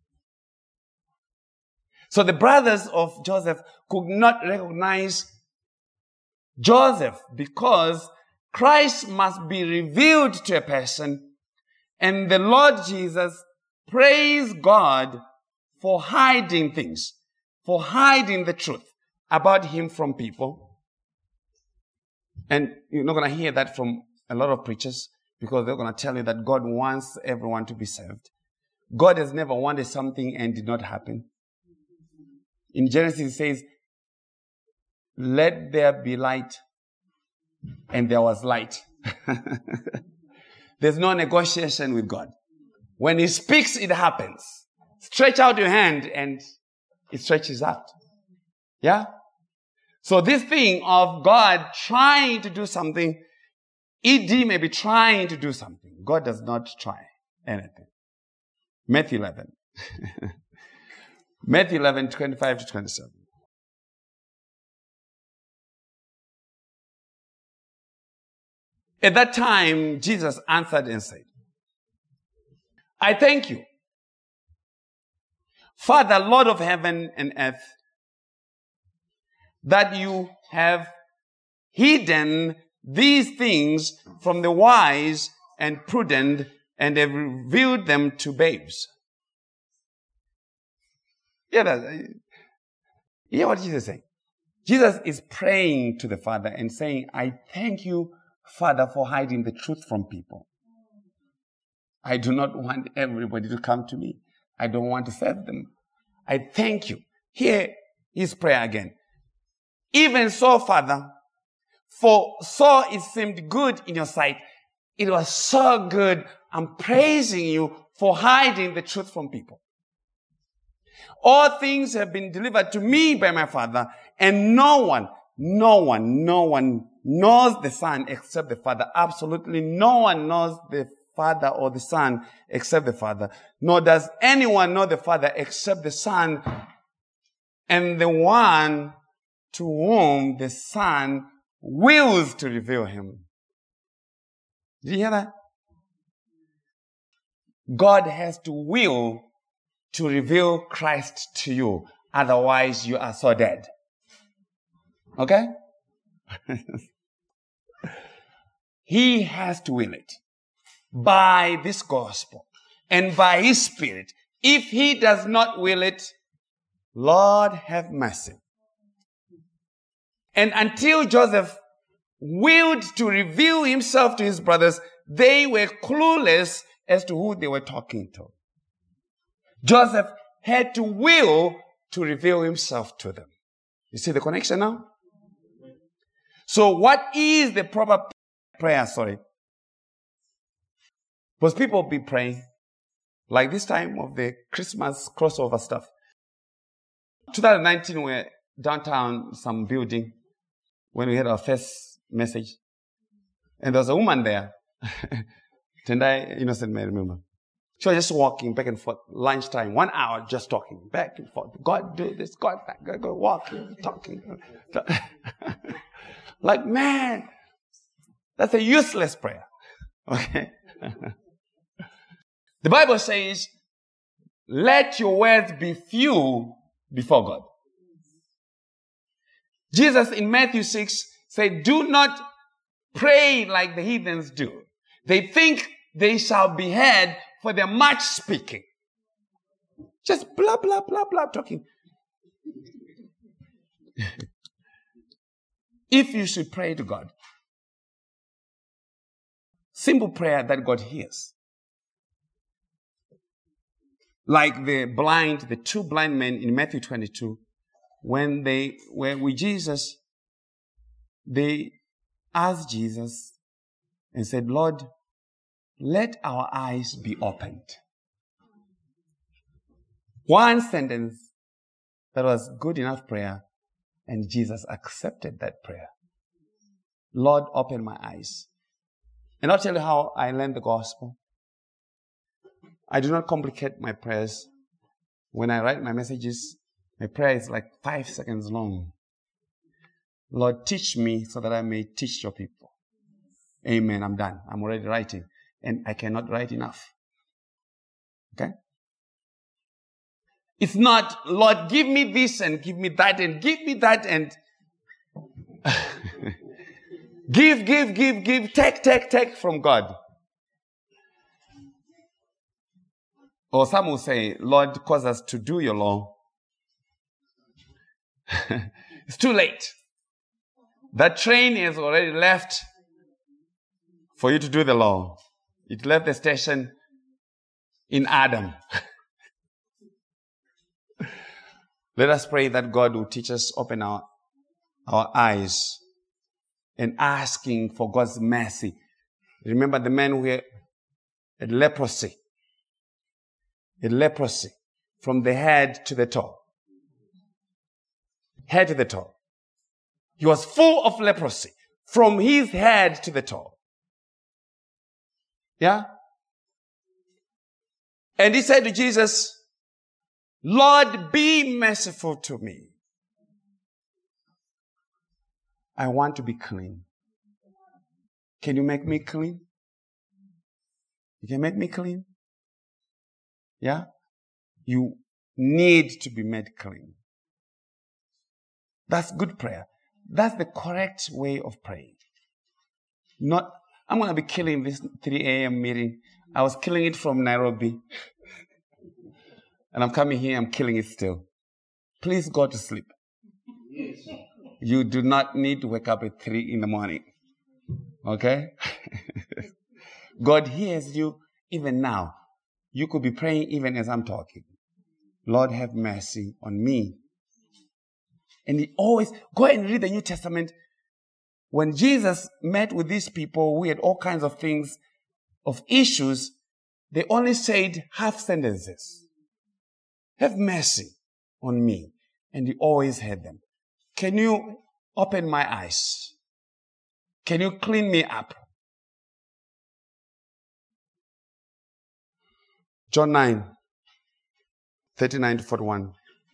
So the brothers of Joseph could not recognize Joseph because Christ must be revealed to a person, and the Lord Jesus praised God for hiding things, for hiding the truth about him from people. And you're not going to hear that from a lot of preachers because they're going to tell you that God wants everyone to be saved. God has never wanted something and did not happen. In Genesis it says, let there be light, and there was light. There's no negotiation with God. When he speaks, it happens. Stretch out your hand and it stretches out. Yeah? So this thing of God trying to do something, ED may be trying to do something. God does not try anything. Matthew 11. Matthew 11, 25 to 27. At that time, Jesus answered and said, I thank you, Father, Lord of heaven and earth, that you have hidden these things from the wise and prudent and have revealed them to babes. Hear what Jesus is saying? Jesus is praying to the Father and saying, I thank you, Father, for hiding the truth from people. I do not want everybody to come to me. I don't want to serve them. I thank you. Hear his prayer again. Even so, Father, for so it seemed good in your sight. It was so good. I'm praising you for hiding the truth from people. All things have been delivered to me by my Father, and no one knows the Son except the Father. Absolutely no one knows the Father or the Son except the Father. Nor does anyone know the Father except the Son and the one to whom the Son wills to reveal him. Did you hear that? God has to will to reveal Christ to you. Otherwise, you are so dead. Okay? He has to will it by this gospel and by his Spirit. If he does not will it, Lord have mercy. And until Joseph willed to reveal himself to his brothers, they were clueless as to who they were talking to. Joseph had to will to reveal himself to them. You see the connection now? So what is the proper prayer? Because people be praying like this time of the Christmas crossover stuff. 2019, we were downtown some building when we had our first message. And there was a woman there. Tendai, innocent may remember. She was just walking back and forth, lunchtime, 1 hour just talking, back and forth. God do this, God that, God go walking, talking. Like, man, that's a useless prayer. Okay? The Bible says, let your words be few before God. Jesus in Matthew 6 said, do not pray like the heathens do. They think they shall be heard for their much speaking. Just blah, blah, blah, blah talking. If you should pray to God, simple prayer that God hears. Like the two blind men in Matthew 22, when they were with Jesus, they asked Jesus and said, Lord, let our eyes be opened. One sentence that was good enough prayer, and Jesus accepted that prayer. Lord, open my eyes. And I'll tell you how I learned the gospel. I do not complicate my prayers. When I write my messages, my prayer is like 5 seconds long. Lord, teach me so that I may teach your people. Amen. I'm done. I'm already writing. And I cannot write enough. Okay? It's not, Lord, give me this and give me that and give me that and give, take from God. Or some will say, Lord, cause us to do your law. It's too late. That train has already left for you to do the law. It left the station in Adam. Let us pray that God will teach us, open our eyes, and asking for God's mercy. Remember the man who had leprosy. A leprosy from the head to the toe. Head to the toe. He was full of leprosy from his head to the toe. Yeah? And he said to Jesus, Lord, be merciful to me. I want to be clean. Can you make me clean? You can make me clean? Yeah? You need to be made clean. That's good prayer. That's the correct way of praying. Not, I'm going to be killing this 3 a.m. meeting. I was killing it from Nairobi. And I'm coming here, I'm killing it still. Please go to sleep. Yes. You do not need to wake up at 3 in the morning. Okay? God hears you even now. You could be praying even as I'm talking. Lord, have mercy on me. And he always, go and read the New Testament. When Jesus met with these people who had all kinds of things, of issues, they only said half sentences. Have mercy on me. And he always had them. Can you open my eyes? Can you clean me up? John 9, 39 to 41.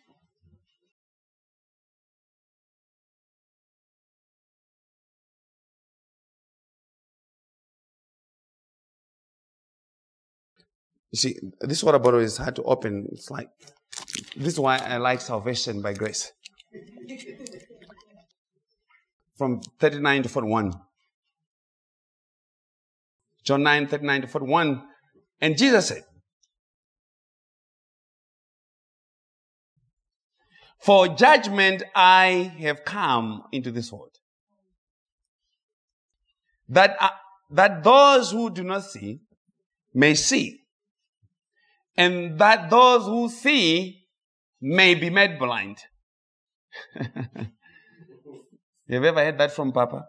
You see, this water bottle is hard to open. It's like, this is why I like Salvation by Grace. From 39 to 41. John 9, 39 to 41. And Jesus said, for judgment I have come into this world, that those who do not see may see, and that those who see may be made blind. You have ever heard that from Papa?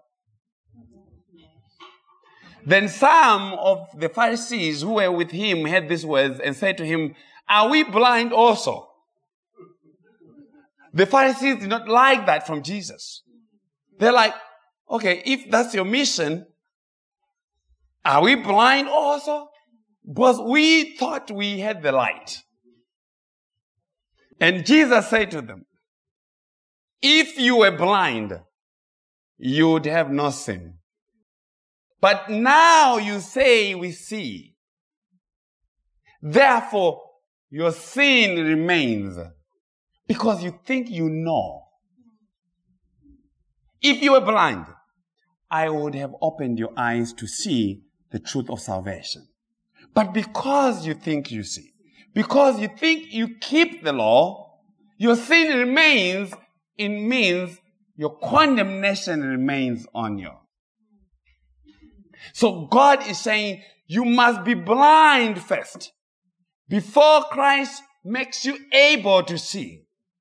Then some of the Pharisees who were with him heard these words and said to him, are we blind also? The Pharisees did not like that from Jesus. They're like, okay, if that's your mission, are we blind also? Because we thought we had the light. And Jesus said to them, if you were blind, you would have no sin. But now you say we see. Therefore, your sin remains. Because you think you know. If you were blind, I would have opened your eyes to see the truth of salvation. But because you think you see, because you think you keep the law, your sin remains. It means your condemnation remains on you. So God is saying you must be blind first before Christ makes you able to see.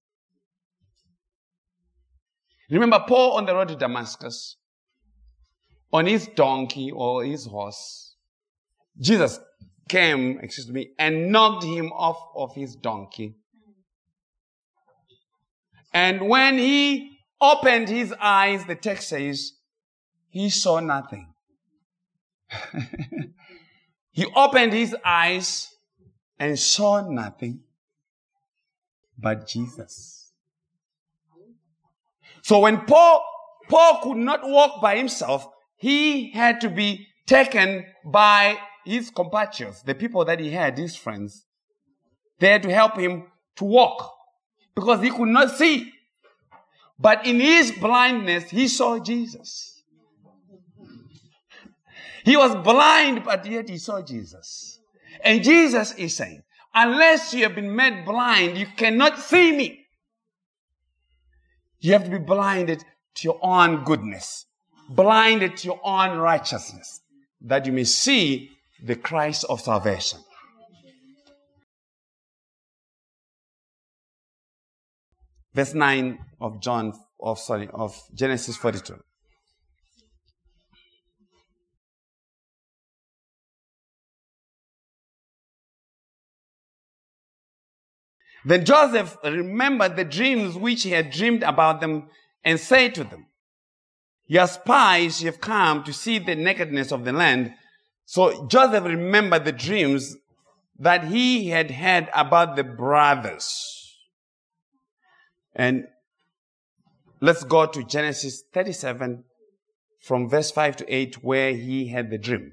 Remember Paul on the road to Damascus, on his donkey or his horse, Jesus came, and knocked him off of his donkey. And when he opened his eyes, the text says, he saw nothing. He opened his eyes and saw nothing but Jesus. So when Paul could not walk by himself, he had to be taken by his compatriots, the people that he had, his friends. They had to help him to walk because he could not see. But in his blindness, he saw Jesus. He was blind, but yet he saw Jesus. And Jesus is saying, unless you have been made blind, you cannot see me. You have to be blinded to your own goodness, blinded to your own righteousness, that you may see the Christ of salvation. Verse 9 of Genesis 42. Then Joseph remembered the dreams which he had dreamed about them and said to them, "Your spies have come to see the nakedness of the land." So Joseph remembered the dreams that he had had about the brothers. And let's go to Genesis 37 from verse 5 to 8 where he had the dream.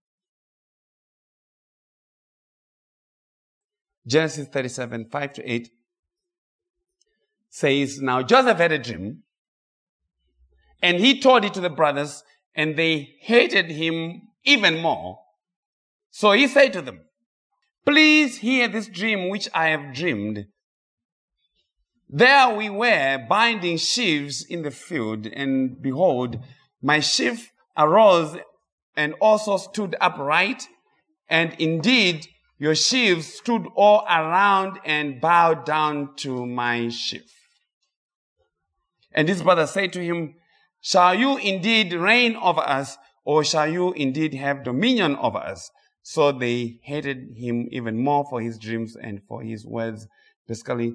Genesis 37, 5 to 8 says, "Now Joseph had a dream, and he told it to the brothers, and they hated him even more. So he said to them, 'Please hear this dream which I have dreamed. There we were binding sheaves in the field, and behold, my sheaf arose and also stood upright, and indeed your sheaves stood all around and bowed down to my sheaf.' And his brother said to him, 'Shall you indeed reign over us, or shall you indeed have dominion over us?' So they hated him even more for his dreams and for his words." Basically,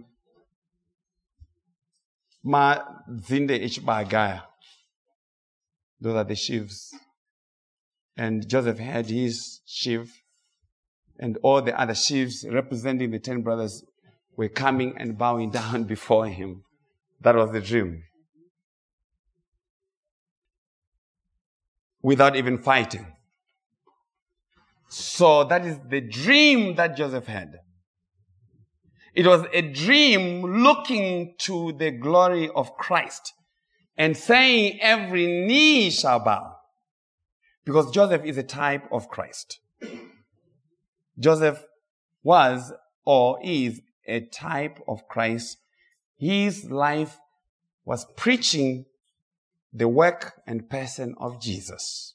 Ma zinde ichbagaya. Those are the sheaves. And Joseph had his sheaf, and all the other sheaves representing the 10 brothers were coming and bowing down before him. That was the dream. Without even fighting. So that is the dream that Joseph had. It was a dream looking to the glory of Christ and saying every knee shall bow. Because Joseph is a type of Christ. Joseph was or is a type of Christ. His life was preaching the work and person of Jesus.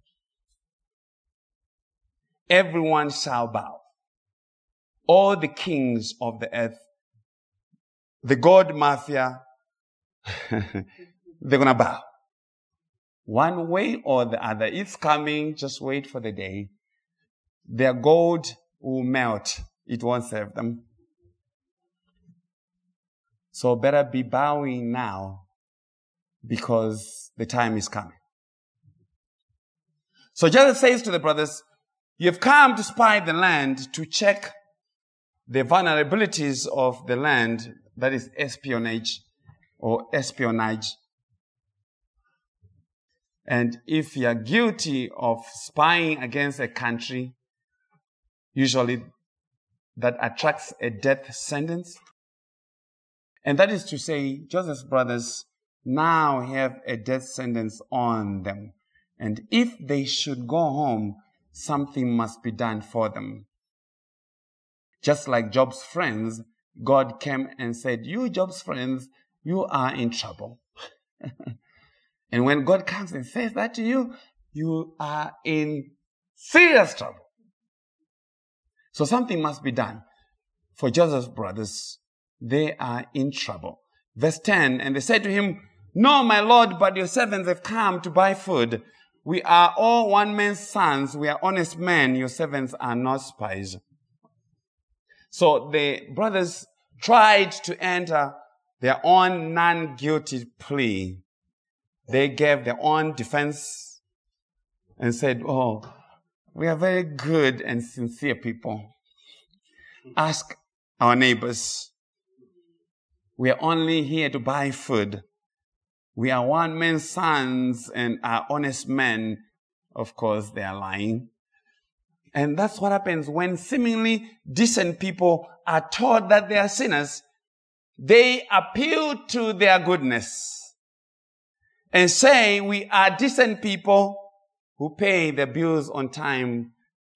Everyone shall bow. All the kings of the earth, the God mafia, they're going to bow. One way or the other. It's coming. Just wait for the day. Their gold will melt. It won't serve them. So better be bowing now because the time is coming. So Joseph says to the brothers, "You have come to spy the land, to check the vulnerabilities of the land," that is espionage or espionage. And if you are guilty of spying against a country, usually that attracts a death sentence. And that is to say, Joseph's brothers now have a death sentence on them. And if they should go home, something must be done for them. Just like Job's friends, God came and said, "You, Job's friends, you are in trouble." And when God comes and says that to you, you are in serious trouble. So something must be done for Joseph's brothers. They are in trouble. Verse 10, "And they said to him, 'No, my lord, but your servants have come to buy food. We are all one man's sons. We are honest men. Your servants are not spies. So the brothers tried to enter their own non-guilty plea. They gave their own defense and said, oh, we are very good and sincere people. Ask our neighbors. We are only here to buy food. We are one man's sons and are honest men. Of course, they are lying. And that's what happens when seemingly decent people are told that they are sinners. They appeal to their goodness and say, we are decent people who pay their bills on time.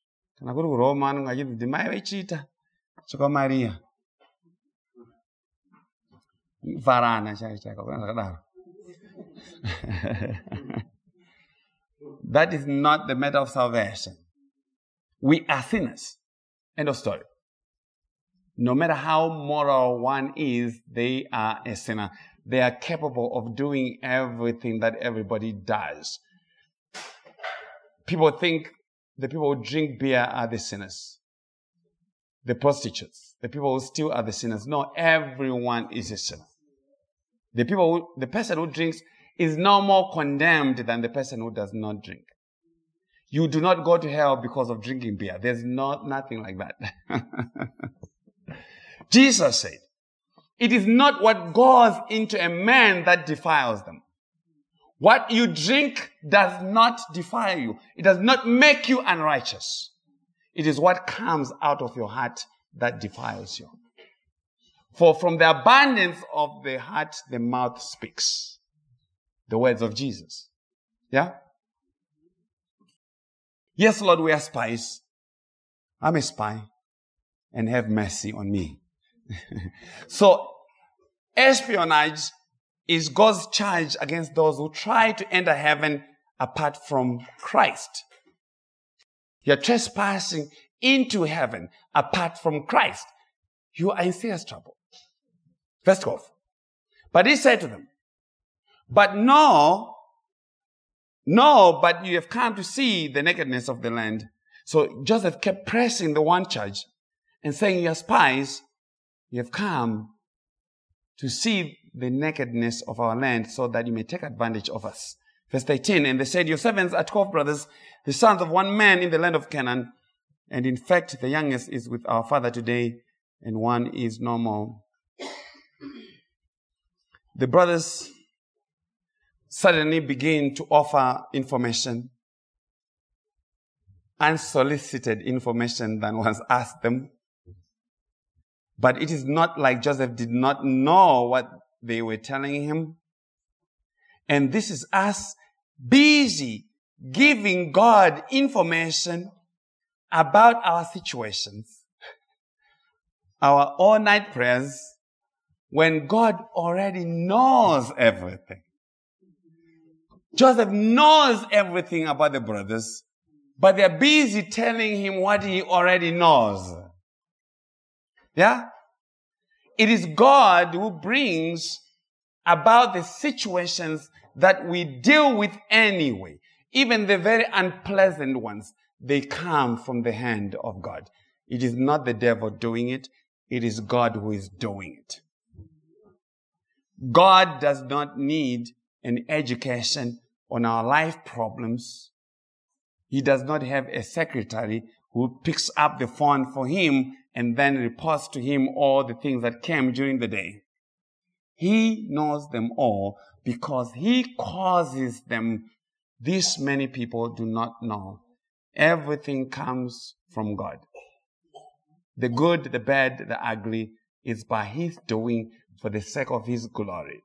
That is not the matter of salvation. We are sinners. End of story. No matter how moral one is, they are a sinner. They are capable of doing everything that everybody does. People think the people who drink beer are the sinners. The prostitutes, the people who steal are the sinners. No, everyone is a sinner. The person who drinks is no more condemned than the person who does not drink. You do not go to hell because of drinking beer. There's nothing like that. Jesus said, it is not what goes into a man that defiles them. What you drink does not defile you. It does not make you unrighteous. It is what comes out of your heart that defiles you. For from the abundance of the heart, the mouth speaks. The words of Jesus. Yeah? Yes, Lord, we are spies. I'm a spy. And have mercy on me. So, espionage is God's charge against those who try to enter heaven apart from Christ. You're trespassing into heaven apart from Christ. You are in serious trouble. Verse 12. But he said to them, but you have come to see the nakedness of the land. So Joseph kept pressing the one charge and saying, you are spies. You have come to see the nakedness of our land so that you may take advantage of us. Verse 13, and they said, your servants are 12 brothers, the sons of one man in the land of Canaan. And in fact, the youngest is with our father today, and one is no more. The brothers suddenly begin to offer information, unsolicited information that was asked them. But it is not like Joseph did not know what they were telling him. And this is us busy giving God information about our situations, our all-night prayers, when God already knows everything. Joseph knows everything about the brothers, but they're busy telling him what he already knows. Yeah? It is God who brings about the situations that we deal with anyway. Even the very unpleasant ones, they come from the hand of God. It is not the devil doing it. It is God who is doing it. God does not need an education on our life problems. He does not have a secretary who picks up the phone for him and then reports to him all the things that came during the day. He knows them all because he causes them. This many people do not know. Everything comes from God. The good, the bad, the ugly is by his doing for the sake of his glory.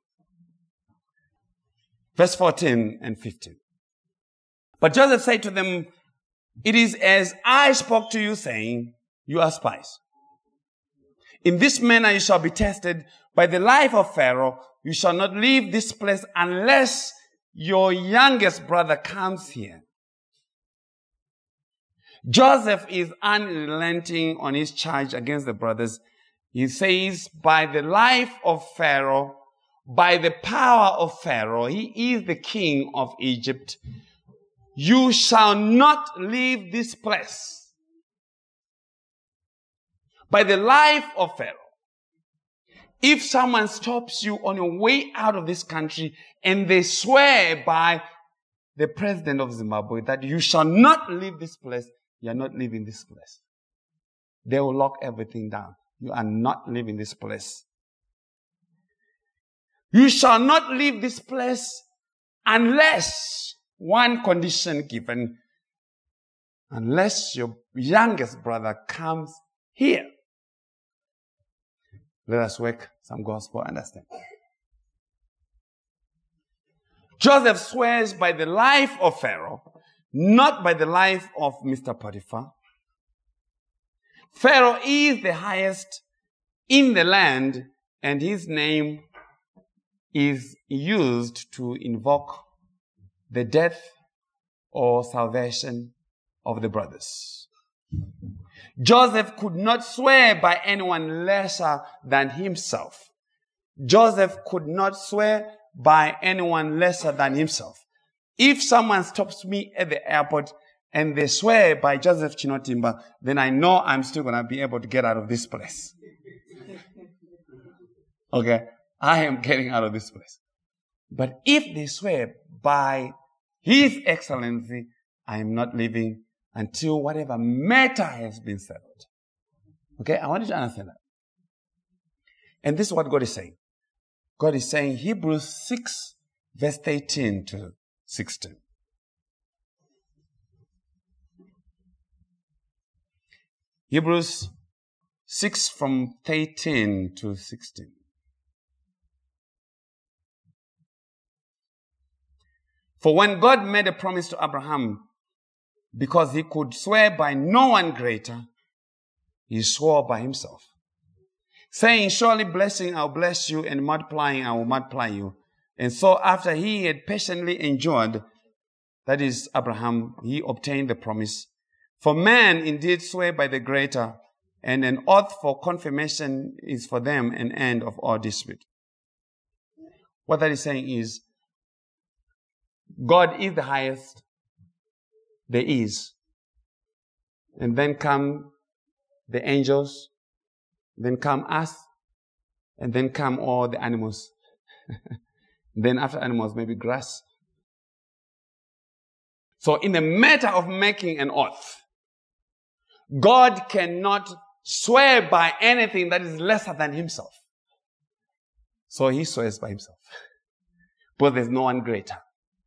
Verse 14 and 15. But Joseph said to them, it is as I spoke to you, saying, you are spies. In this manner you shall be tested by the life of Pharaoh. You shall not leave this place unless your youngest brother comes here. Joseph is unrelenting on his charge against the brothers. He says, by the life of Pharaoh, by the power of Pharaoh, he is the king of Egypt. you shall not leave this place. By the life of Pharaoh, if someone stops you on your way out of this country and they swear by the president of Zimbabwe that you shall not leave this place, you are not leaving this place. They will lock everything down. You are not leaving this place. You shall not leave this place unless one condition given, unless your youngest brother comes here. Let us work some gospel understanding. Joseph swears by the life of Pharaoh, not by the life of Mr. Potiphar. Pharaoh is the highest in the land, and his name is used to invoke the death or salvation of the brothers. Joseph could not swear by anyone lesser than himself. Joseph could not swear by anyone lesser than himself. If someone stops me at the airport and they swear by Joseph Chinotimba, then I know I'm still going to be able to get out of this place. Okay? I am getting out of this place. But if they swear by His Excellency, I am not leaving until whatever matter has been settled. Okay? I want you to understand that. And this is what God is saying. God is saying, Hebrews 6, verse 18 to 16. Hebrews 6 from 13 to 16. For when God made a promise to Abraham, because he could swear by no one greater, he swore by himself, saying, surely blessing I'll bless you, and multiplying I will multiply you. And so after he had patiently endured, that is Abraham, he obtained the promise. For man indeed swear by the greater, and an oath for confirmation is for them an end of all dispute. What that is saying is, God is the highest there is. And then come the angels, then come us, and then come all the animals. Then after animals, maybe grass. So in the matter of making an oath, God cannot swear by anything that is lesser than himself. So he swears by himself. But there's no one greater.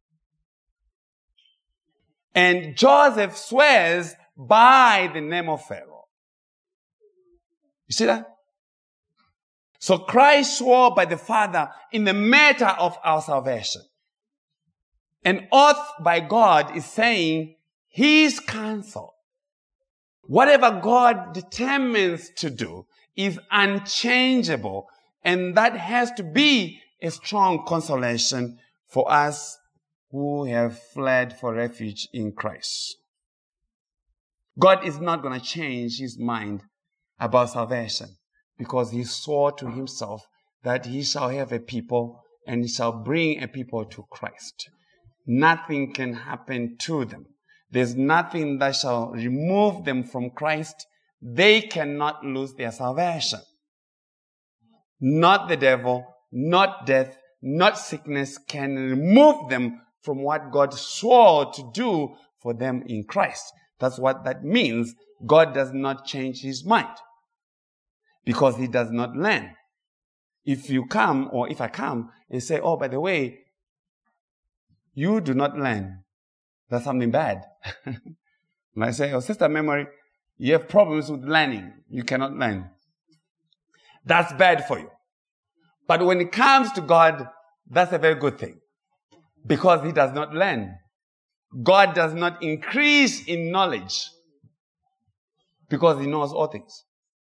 And Joseph swears by the name of Pharaoh. You see that? So Christ swore by the Father in the matter of our salvation. An oath by God is saying his counsel, whatever God determines to do, is unchangeable. And that has to be a strong consolation for us who have fled for refuge in Christ. God is not going to change his mind about salvation, because he swore to himself that he shall have a people and he shall bring a people to Christ. Nothing can happen to them. There's nothing that shall remove them from Christ. They cannot lose their salvation. Not the devil, not death, not sickness can remove them from what God swore to do for them in Christ. That's what that means. God does not change his mind, because he does not learn. If you come, or if I come and say, oh, by the way, you do not learn, that's something bad. And I say, oh, Sister Memory, you have problems with learning. You cannot learn. That's bad for you. But when it comes to God, that's a very good thing, because he does not learn. God does not increase in knowledge, because he knows all things.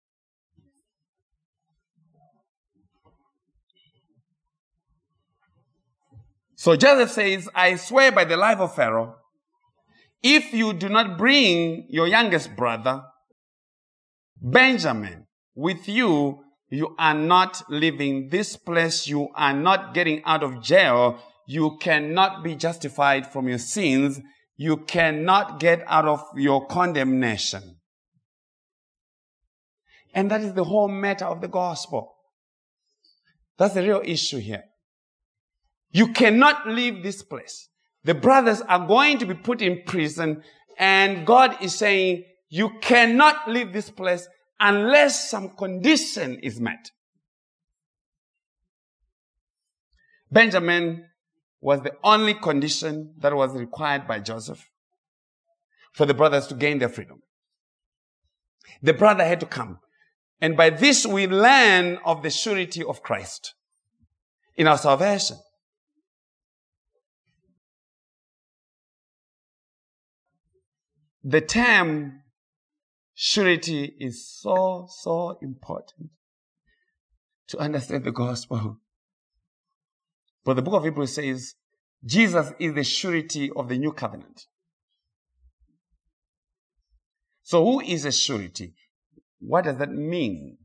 So Joseph says, I swear by the life of Pharaoh, if you do not bring your youngest brother, Benjamin, with you, you are not leaving this place. You are not getting out of jail. You cannot be justified from your sins. you cannot get out of your condemnation. And that is the whole matter of the gospel. That's the real issue here. You cannot leave this place. The brothers are going to be put in prison, and God is saying, you cannot leave this place unless some condition is met. Benjamin was the only condition that was required by Joseph for the brothers to gain their freedom. The brother had to come. And by this we learn of the surety of Christ in our salvation. The term surety is so important to understand the gospel. But the book of Hebrews says, Jesus is the surety of the new covenant. So who is a surety? What does that mean?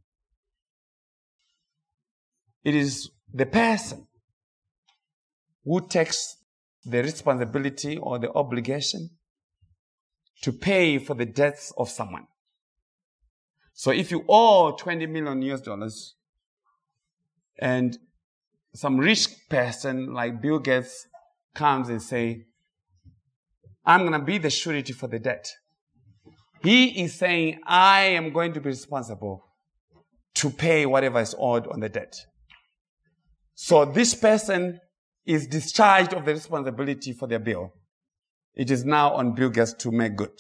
It is the person who takes the responsibility or the obligation to pay for the debts of someone. So if you owe $20 million and some rich person like Bill Gates comes and say, I'm going to be the surety for the debt. He is saying, I am going to be responsible to pay whatever is owed on the debt. So this person is discharged of the responsibility for their bill. It is now on Bill Gates to make good.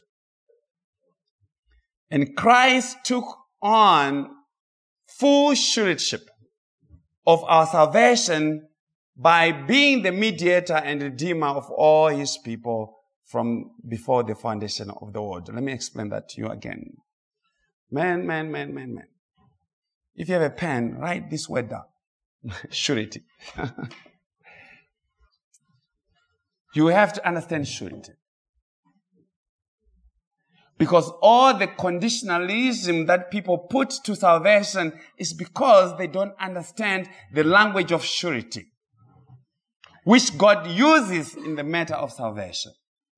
And Christ took on full stewardship of our salvation by being the mediator and redeemer of all his people from before the foundation of the world. Let me explain that to you again. Man. If you have a pen, write this word down. Surety. You have to understand surety. Because all the conditionalism that people put to salvation is because they don't understand the language of surety, which God uses in the matter of salvation.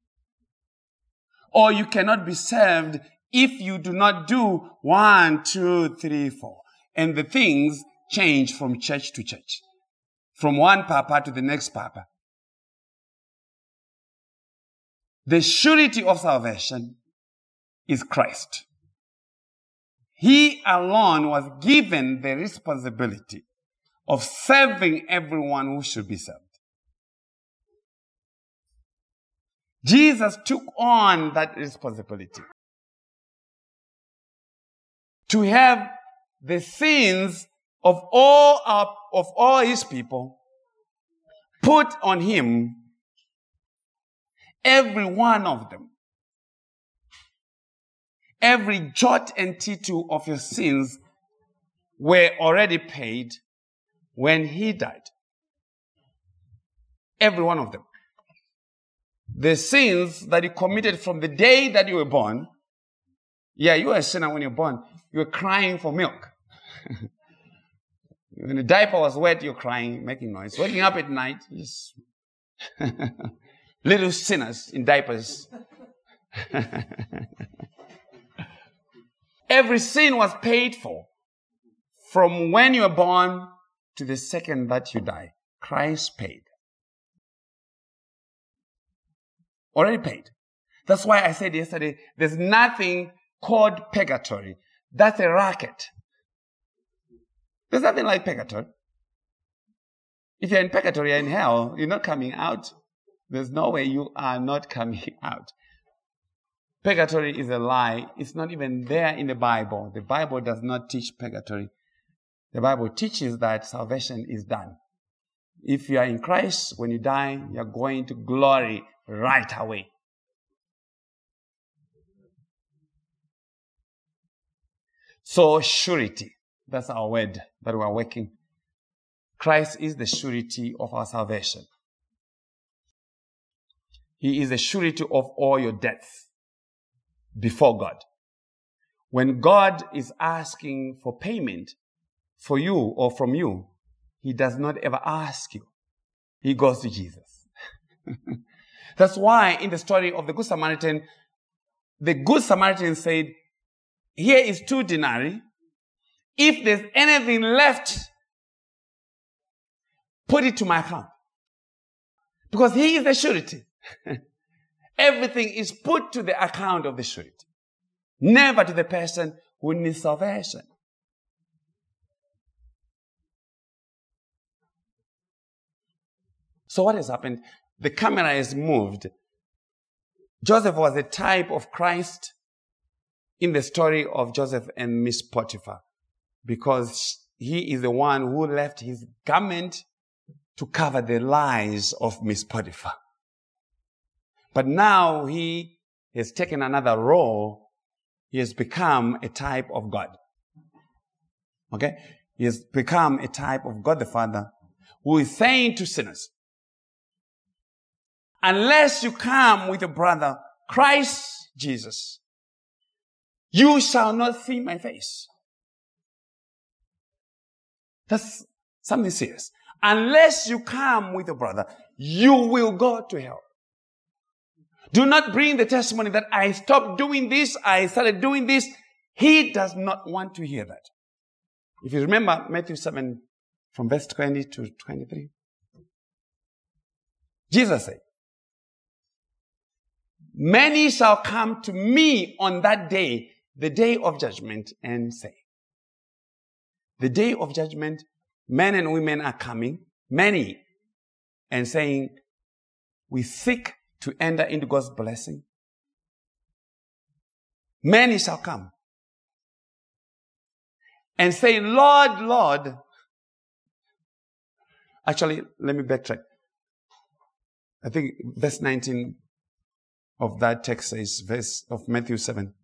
Or you cannot be saved if you do not do 1, 2, 3, 4. And the things change from church to church, from one papa to the next papa. The surety of salvation is Christ. He alone was given the responsibility of serving everyone who should be served. Jesus took on that responsibility to have the sins of all his people put on him, every one of them. Every jot and tittle of your sins were already paid when he died. Every one of them. The sins that you committed from the day that you were born. Yeah, you were a sinner when you were born. You were crying for milk. When the diaper was wet, you're crying, making noise. Waking up at night, just little sinners in diapers. Every sin was paid for from when you were born to the second that you die. Christ paid. Already paid. That's why I said yesterday, there's nothing called purgatory. That's a racket. There's nothing like purgatory. If you're in purgatory, you're in hell, you're not coming out. There's no way you are not coming out. Purgatory is a lie. It's not even there in the Bible. The Bible does not teach purgatory. The Bible teaches that salvation is done. If you are in Christ, when you die, you're going to glory right away. So, surety. That's our word that we are working. Christ is the surety of our salvation. He is the surety of all your debts before God. When God is asking for payment for you or from you, he does not ever ask you. He goes to Jesus. That's why in the story of the Good Samaritan said, here is 2 denarii. If there's anything left, put it to my account. Because he is the surety. Everything is put to the account of the surety. Never to the person who needs salvation. So what has happened? The camera has moved. Joseph was a type of Christ in the story of Joseph and Miss Potiphar, because he is the one who left his garment to cover the lies of Miss Potiphar. But now he has taken another role. He has become a type of God. Okay? He has become a type of God the Father, who is saying to sinners, unless you come with your brother, Christ Jesus, you shall not see my face. That's something serious. Unless you come with your brother, you will go to hell. Do not bring the testimony that I stopped doing this, I started doing this. He does not want to hear that. If you remember Matthew 7 from verse 20 to 23. Jesus said, many shall come to me on that day, the day of judgment, and say. The day of judgment, men and women are coming, many, and saying, we seek to enter into God's blessing. Many shall come and say, Lord, Lord. Actually, let me backtrack. I think verse 19 of that text says, verse of Matthew 7.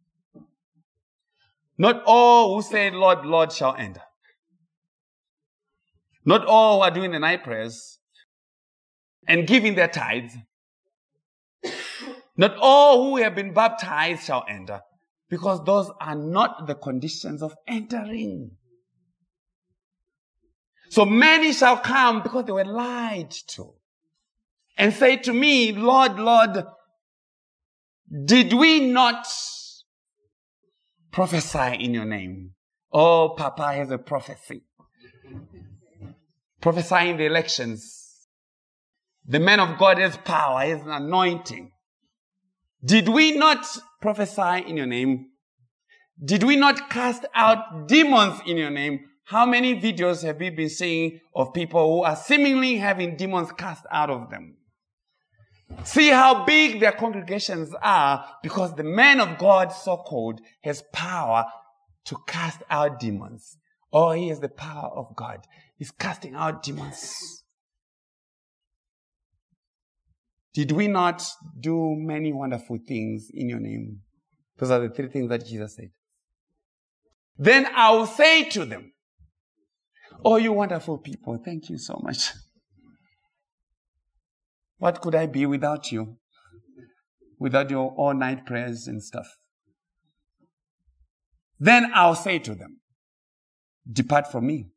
Not all who say, Lord, Lord, shall enter. Not all who are doing the night prayers and giving their tithes. Not all who have been baptized shall enter, because those are not the conditions of entering. So many shall come because they were lied to and say to me, Lord, Lord, did we not prophesy in your name? Oh, Papa has a prophecy. Prophesying the elections. The man of God has power, has an anointing. Did we not prophesy in your name? Did we not cast out demons in your name? How many videos have we been seeing of people who are seemingly having demons cast out of them? See how big their congregations are, because the man of God, so-called, has power to cast out demons. Oh, he has the power of God. He's casting out demons. Did we not do many wonderful things in your name? Those are the 3 things that Jesus said. Then I will say to them, oh, you wonderful people, thank you so much. What could I be without you? Without your all-night prayers and stuff. Then I'll say to them, depart from me.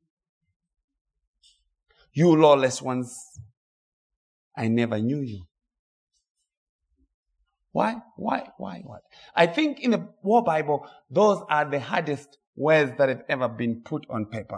You lawless ones, I never knew you. Why? What? I think in the War Bible, those are the hardest words that have ever been put on paper.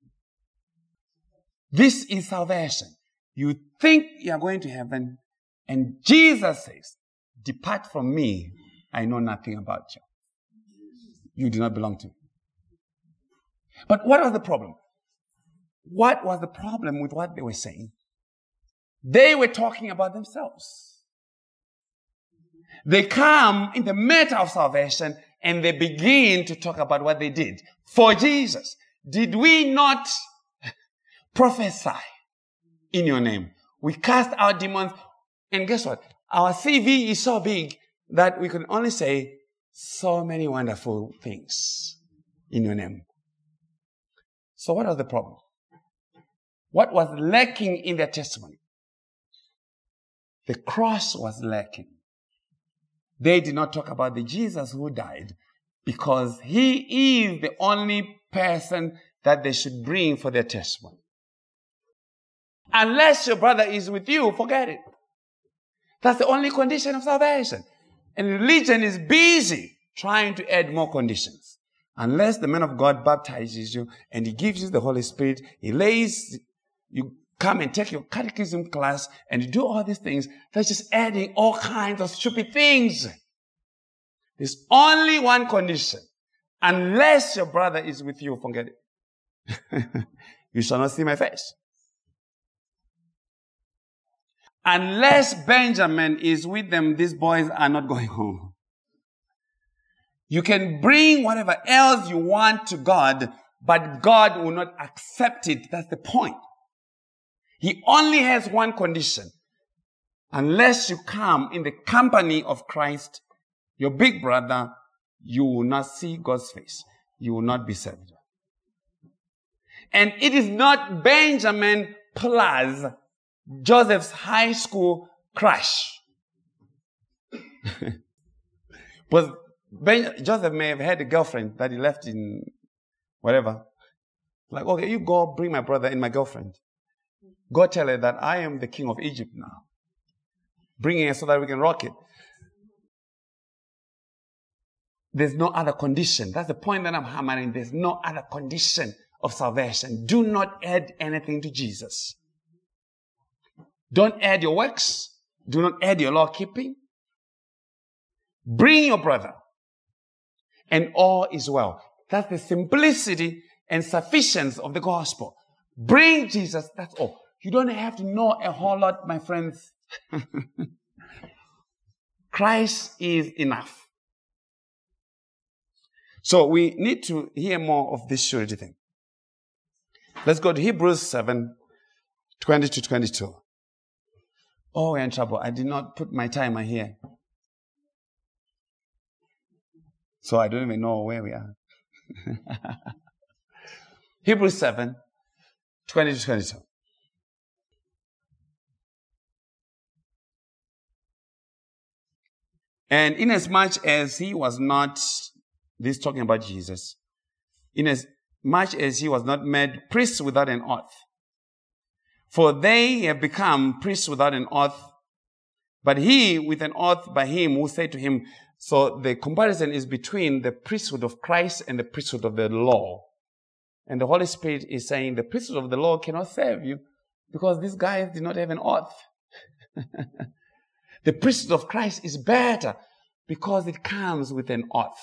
This is salvation. You think you are going to heaven, and Jesus says, depart from me, I know nothing about you. You do not belong to me. But what was the problem? What was the problem with what they were saying? They were talking about themselves. They come in the matter of salvation and they begin to talk about what they did for Jesus. Did we not prophesy in your name? We cast out demons. And guess what? Our CV is so big that we can only say so many wonderful things in your name. So what was the problem? What was lacking in their testimony? The cross was lacking. They did not talk about the Jesus who died, because he is the only person that they should bring for their testimony. Unless your brother is with you, forget it. That's the only condition of salvation. And religion is busy trying to add more conditions. Unless the man of God baptizes you and he gives you the Holy Spirit, you come and take your catechism class and you do all these things, that's just adding all kinds of stupid things. There's only one condition. Unless your brother is with you, forget it. You shall not see my face. Unless Benjamin is with them, these boys are not going home. You can bring whatever else you want to God, but God will not accept it. That's the point. He only has one condition. Unless you come in the company of Christ, your big brother, you will not see God's face. You will not be saved. And it is not Benjamin plus Joseph's high school crush. But Joseph may have had a girlfriend that he left in whatever. Like, okay, you go bring my brother and my girlfriend. Go tell her that I am the king of Egypt now. Bring her so that we can rock it. There's no other condition. That's the point that I'm hammering. There's no other condition of salvation. Do not add anything to Jesus. Don't add your works. Do not add your law keeping. Bring your brother. And all is well. That's the simplicity and sufficiency of the gospel. Bring Jesus. That's all. You don't have to know a whole lot, my friends. Christ is enough. So we need to hear more of this surety thing. Let's go to Hebrews 7, 20 to 22. Oh, we're in trouble. I did not put my timer here. So I don't even know where we are. Hebrews 7, 20 to 22. And inasmuch as he was not, this is talking about Jesus, inasmuch as he was not made priest without an oath, for they have become priests without an oath, but he with an oath by him who said to him. So the comparison is between the priesthood of Christ and the priesthood of the law. And the Holy Spirit is saying the priesthood of the law cannot save you because these guys did not have an oath. The priesthood of Christ is better because it comes with an oath.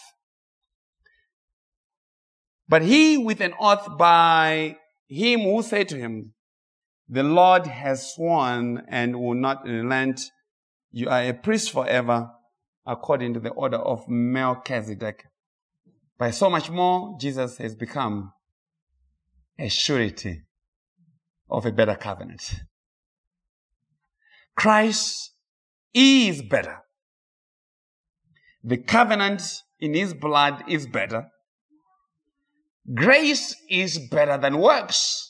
But he with an oath by him who said to him, the Lord has sworn and will not relent. You are a priest forever, according to the order of Melchizedek. By so much more, Jesus has become a surety of a better covenant. Christ is better. The covenant in his blood is better. Grace is better than works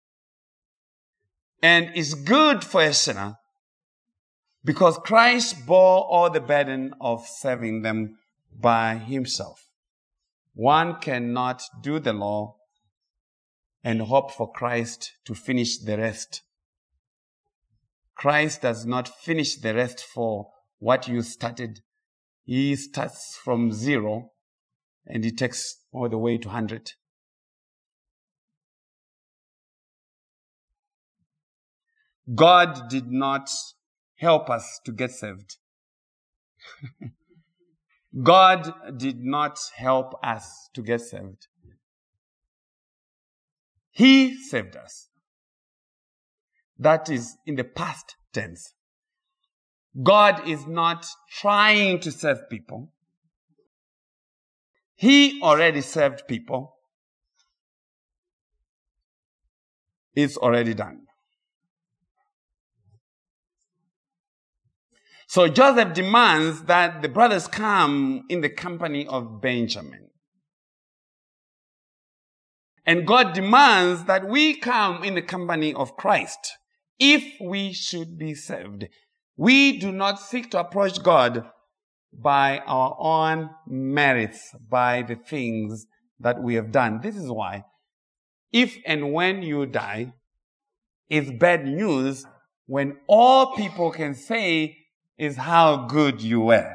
and is good for a sinner because Christ bore all the burden of serving them by himself. One cannot do the law and hope for Christ to finish the rest. Christ does not finish the rest for what you started. He starts from 0 and he takes all the way to 100. God did not help us to get saved. God did not help us to get saved. He saved us. That is in the past tense. God is not trying to save people. He already saved people. It's already done. So Joseph demands that the brothers come in the company of Benjamin. And God demands that we come in the company of Christ if we should be saved. We do not seek to approach God by our own merits, by the things that we have done. This is why, if and when you die, it's bad news when all people can say is how good you were.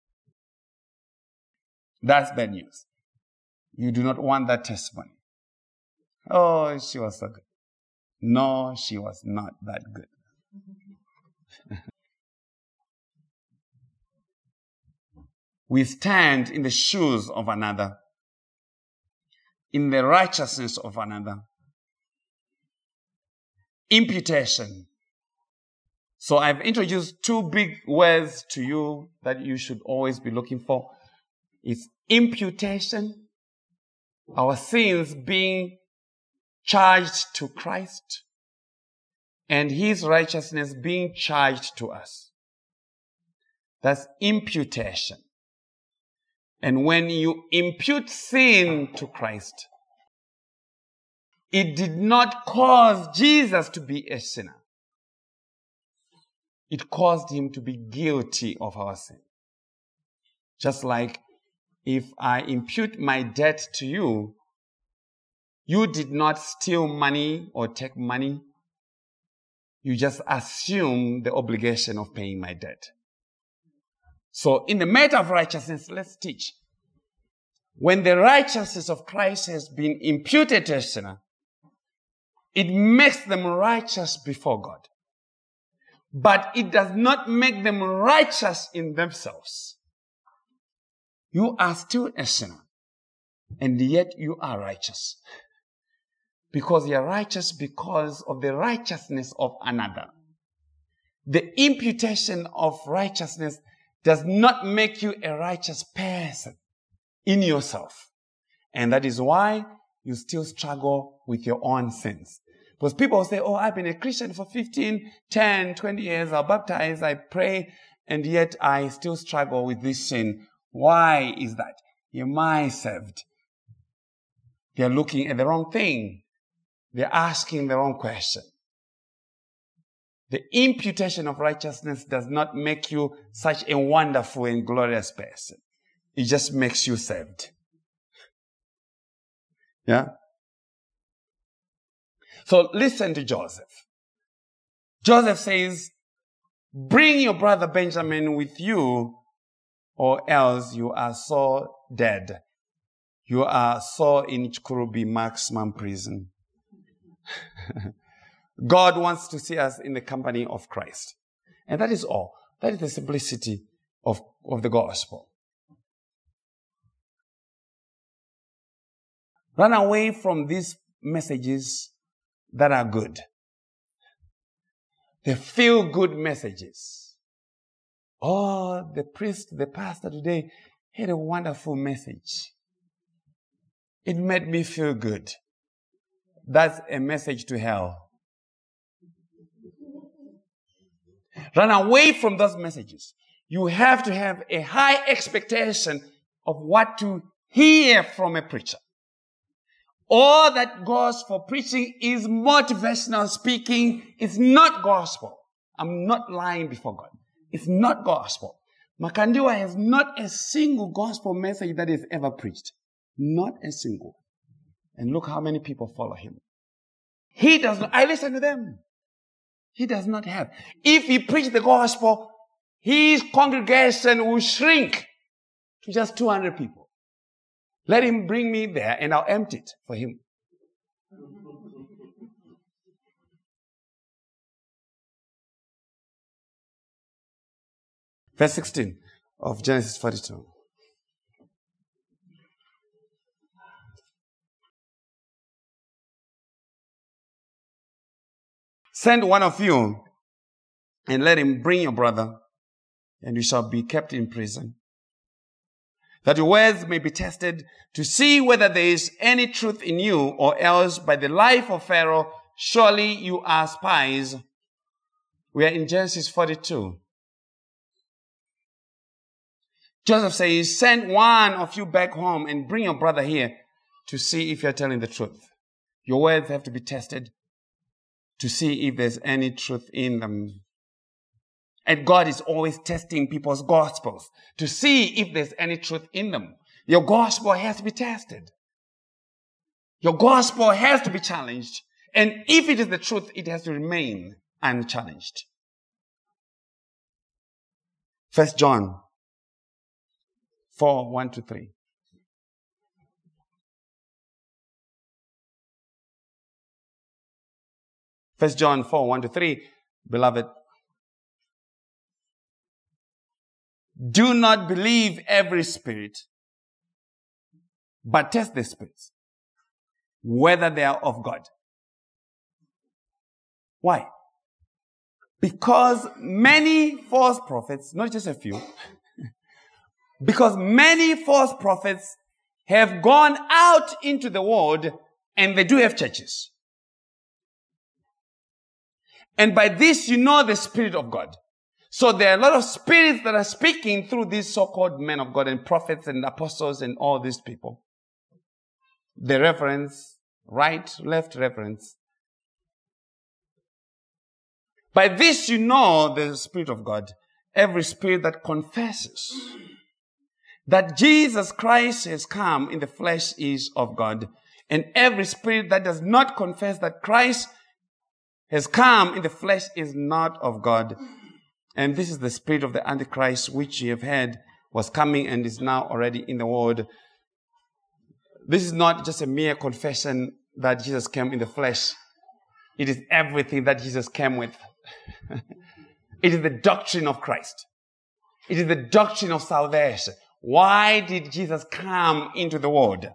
That's bad news. You do not want that testimony. Oh, she was so good. No, she was not that good. We stand in the shoes of another, in the righteousness of another. Imputation. So I've introduced two big words to you that you should always be looking for. It's imputation, our sins being charged to Christ, and his righteousness being charged to us. That's imputation. And when you impute sin to Christ, it did not cause Jesus to be a sinner. It caused him to be guilty of our sin. Just like if I impute my debt to you, you did not steal money or take money. You just assume the obligation of paying my debt. So in the matter of righteousness, let's teach. When the righteousness of Christ has been imputed to a sinner, it makes them righteous before God. But it does not make them righteous in themselves. You are still a sinner, and yet you are righteous. Because you are righteous because of the righteousness of another. The imputation of righteousness does not make you a righteous person in yourself. And that is why you still struggle with your own sins. Because people say, oh, I've been a Christian for 15, 10, 20 years. I'll baptize, I pray, and yet I still struggle with this sin. Why is that? Am I saved? They're looking at the wrong thing. They're asking the wrong question. The imputation of righteousness does not make you such a wonderful and glorious person. It just makes you saved. Yeah? So listen to Joseph. Joseph says, bring your brother Benjamin with you, or else you are so dead. You are so in Chikurubi maximum prison. God wants to see us in the company of Christ. And that is all. That is the simplicity of the gospel. Run away from these messages that are good. The feel-good messages. Oh, the priest, the pastor today had a wonderful message. It made me feel good. That's a message to hell. Run away from those messages. You have to have a high expectation of what to hear from a preacher. All that goes for preaching is motivational speaking. It's not gospel. I'm not lying before God. It's not gospel. Makandiwa has not a single gospel message that is ever preached. Not a single. And look how many people follow him. He does not. I listen to them. He does not have. If he preached the gospel, his congregation will shrink to just 200 people. Let him bring me there and I'll empty it for him. Verse 16 of Genesis 42. Send one of you and let him bring your brother, and you shall be kept in prison, that your words may be tested to see whether there is any truth in you, or else by the life of Pharaoh, surely you are spies. We are in Genesis 42. Joseph says, send one of you back home and bring your brother here to see if you're telling the truth. Your words have to be tested to see if there's any truth in them. And God is always testing people's gospels to see if there's any truth in them. Your gospel has to be tested. Your gospel has to be challenged. And if it is the truth, it has to remain unchallenged. 1 John 4, 1-3. 1 John 4, 1-3. Beloved, do not believe every spirit, but test the spirits, whether they are of God. Why? Because many false prophets, not just a few, because many false prophets have gone out into the world, and they do have churches. And by this you know the Spirit of God. So there are a lot of spirits that are speaking through these so-called men of God and prophets and apostles and all these people. The reference, right, left reference. By this you know the Spirit of God, every spirit that confesses that Jesus Christ has come in the flesh is of God, and every spirit that does not confess that Christ has come in the flesh is not of God. And this is the spirit of the Antichrist, which you have heard was coming and is now already in the world. This is not just a mere confession that Jesus came in the flesh. It is everything that Jesus came with. It is the doctrine of Christ. It is the doctrine of salvation. Why did Jesus come into the world?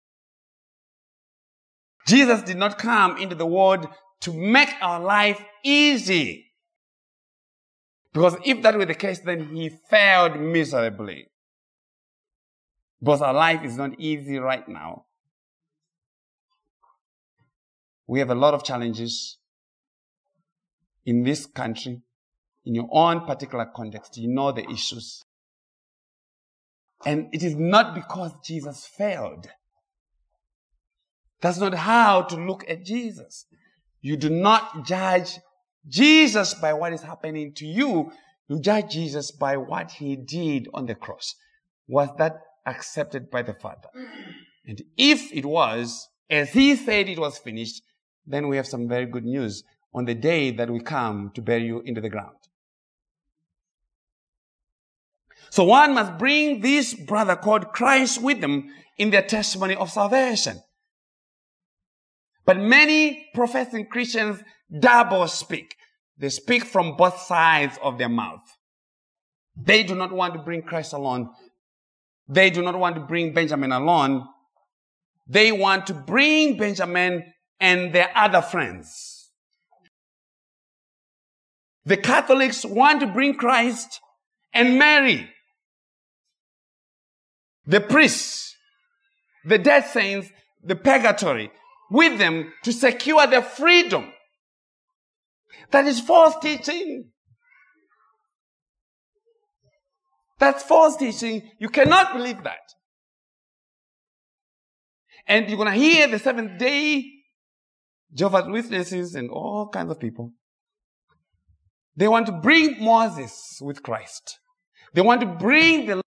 Jesus did not come into the world to make our life easy. Because if that were the case, then he failed miserably. Because our life is not easy right now. We have a lot of challenges in this country, in your own particular context. You know the issues. And it is not because Jesus failed. That's not how to look at Jesus. You do not judge Jesus by what is happening to you. You judge Jesus by what he did on the cross. Was that accepted by the Father? And if it was, as he said it was finished, then we have some very good news on the day that we come to bury you into the ground. So one must bring this brother called Christ with them in their testimony of salvation. But many professing Christians double speak. They speak from both sides of their mouth. They do not want to bring Christ alone. They do not want to bring Benjamin alone. They want to bring Benjamin and their other friends. The Catholics want to bring Christ and Mary. The priests, the dead saints, the purgatory, with them to secure their freedom. That is false teaching. That's false teaching. You cannot believe that. And you're going to hear the Seventh-day Jehovah's Witnesses and all kinds of people. They want to bring Moses with Christ. They want to bring the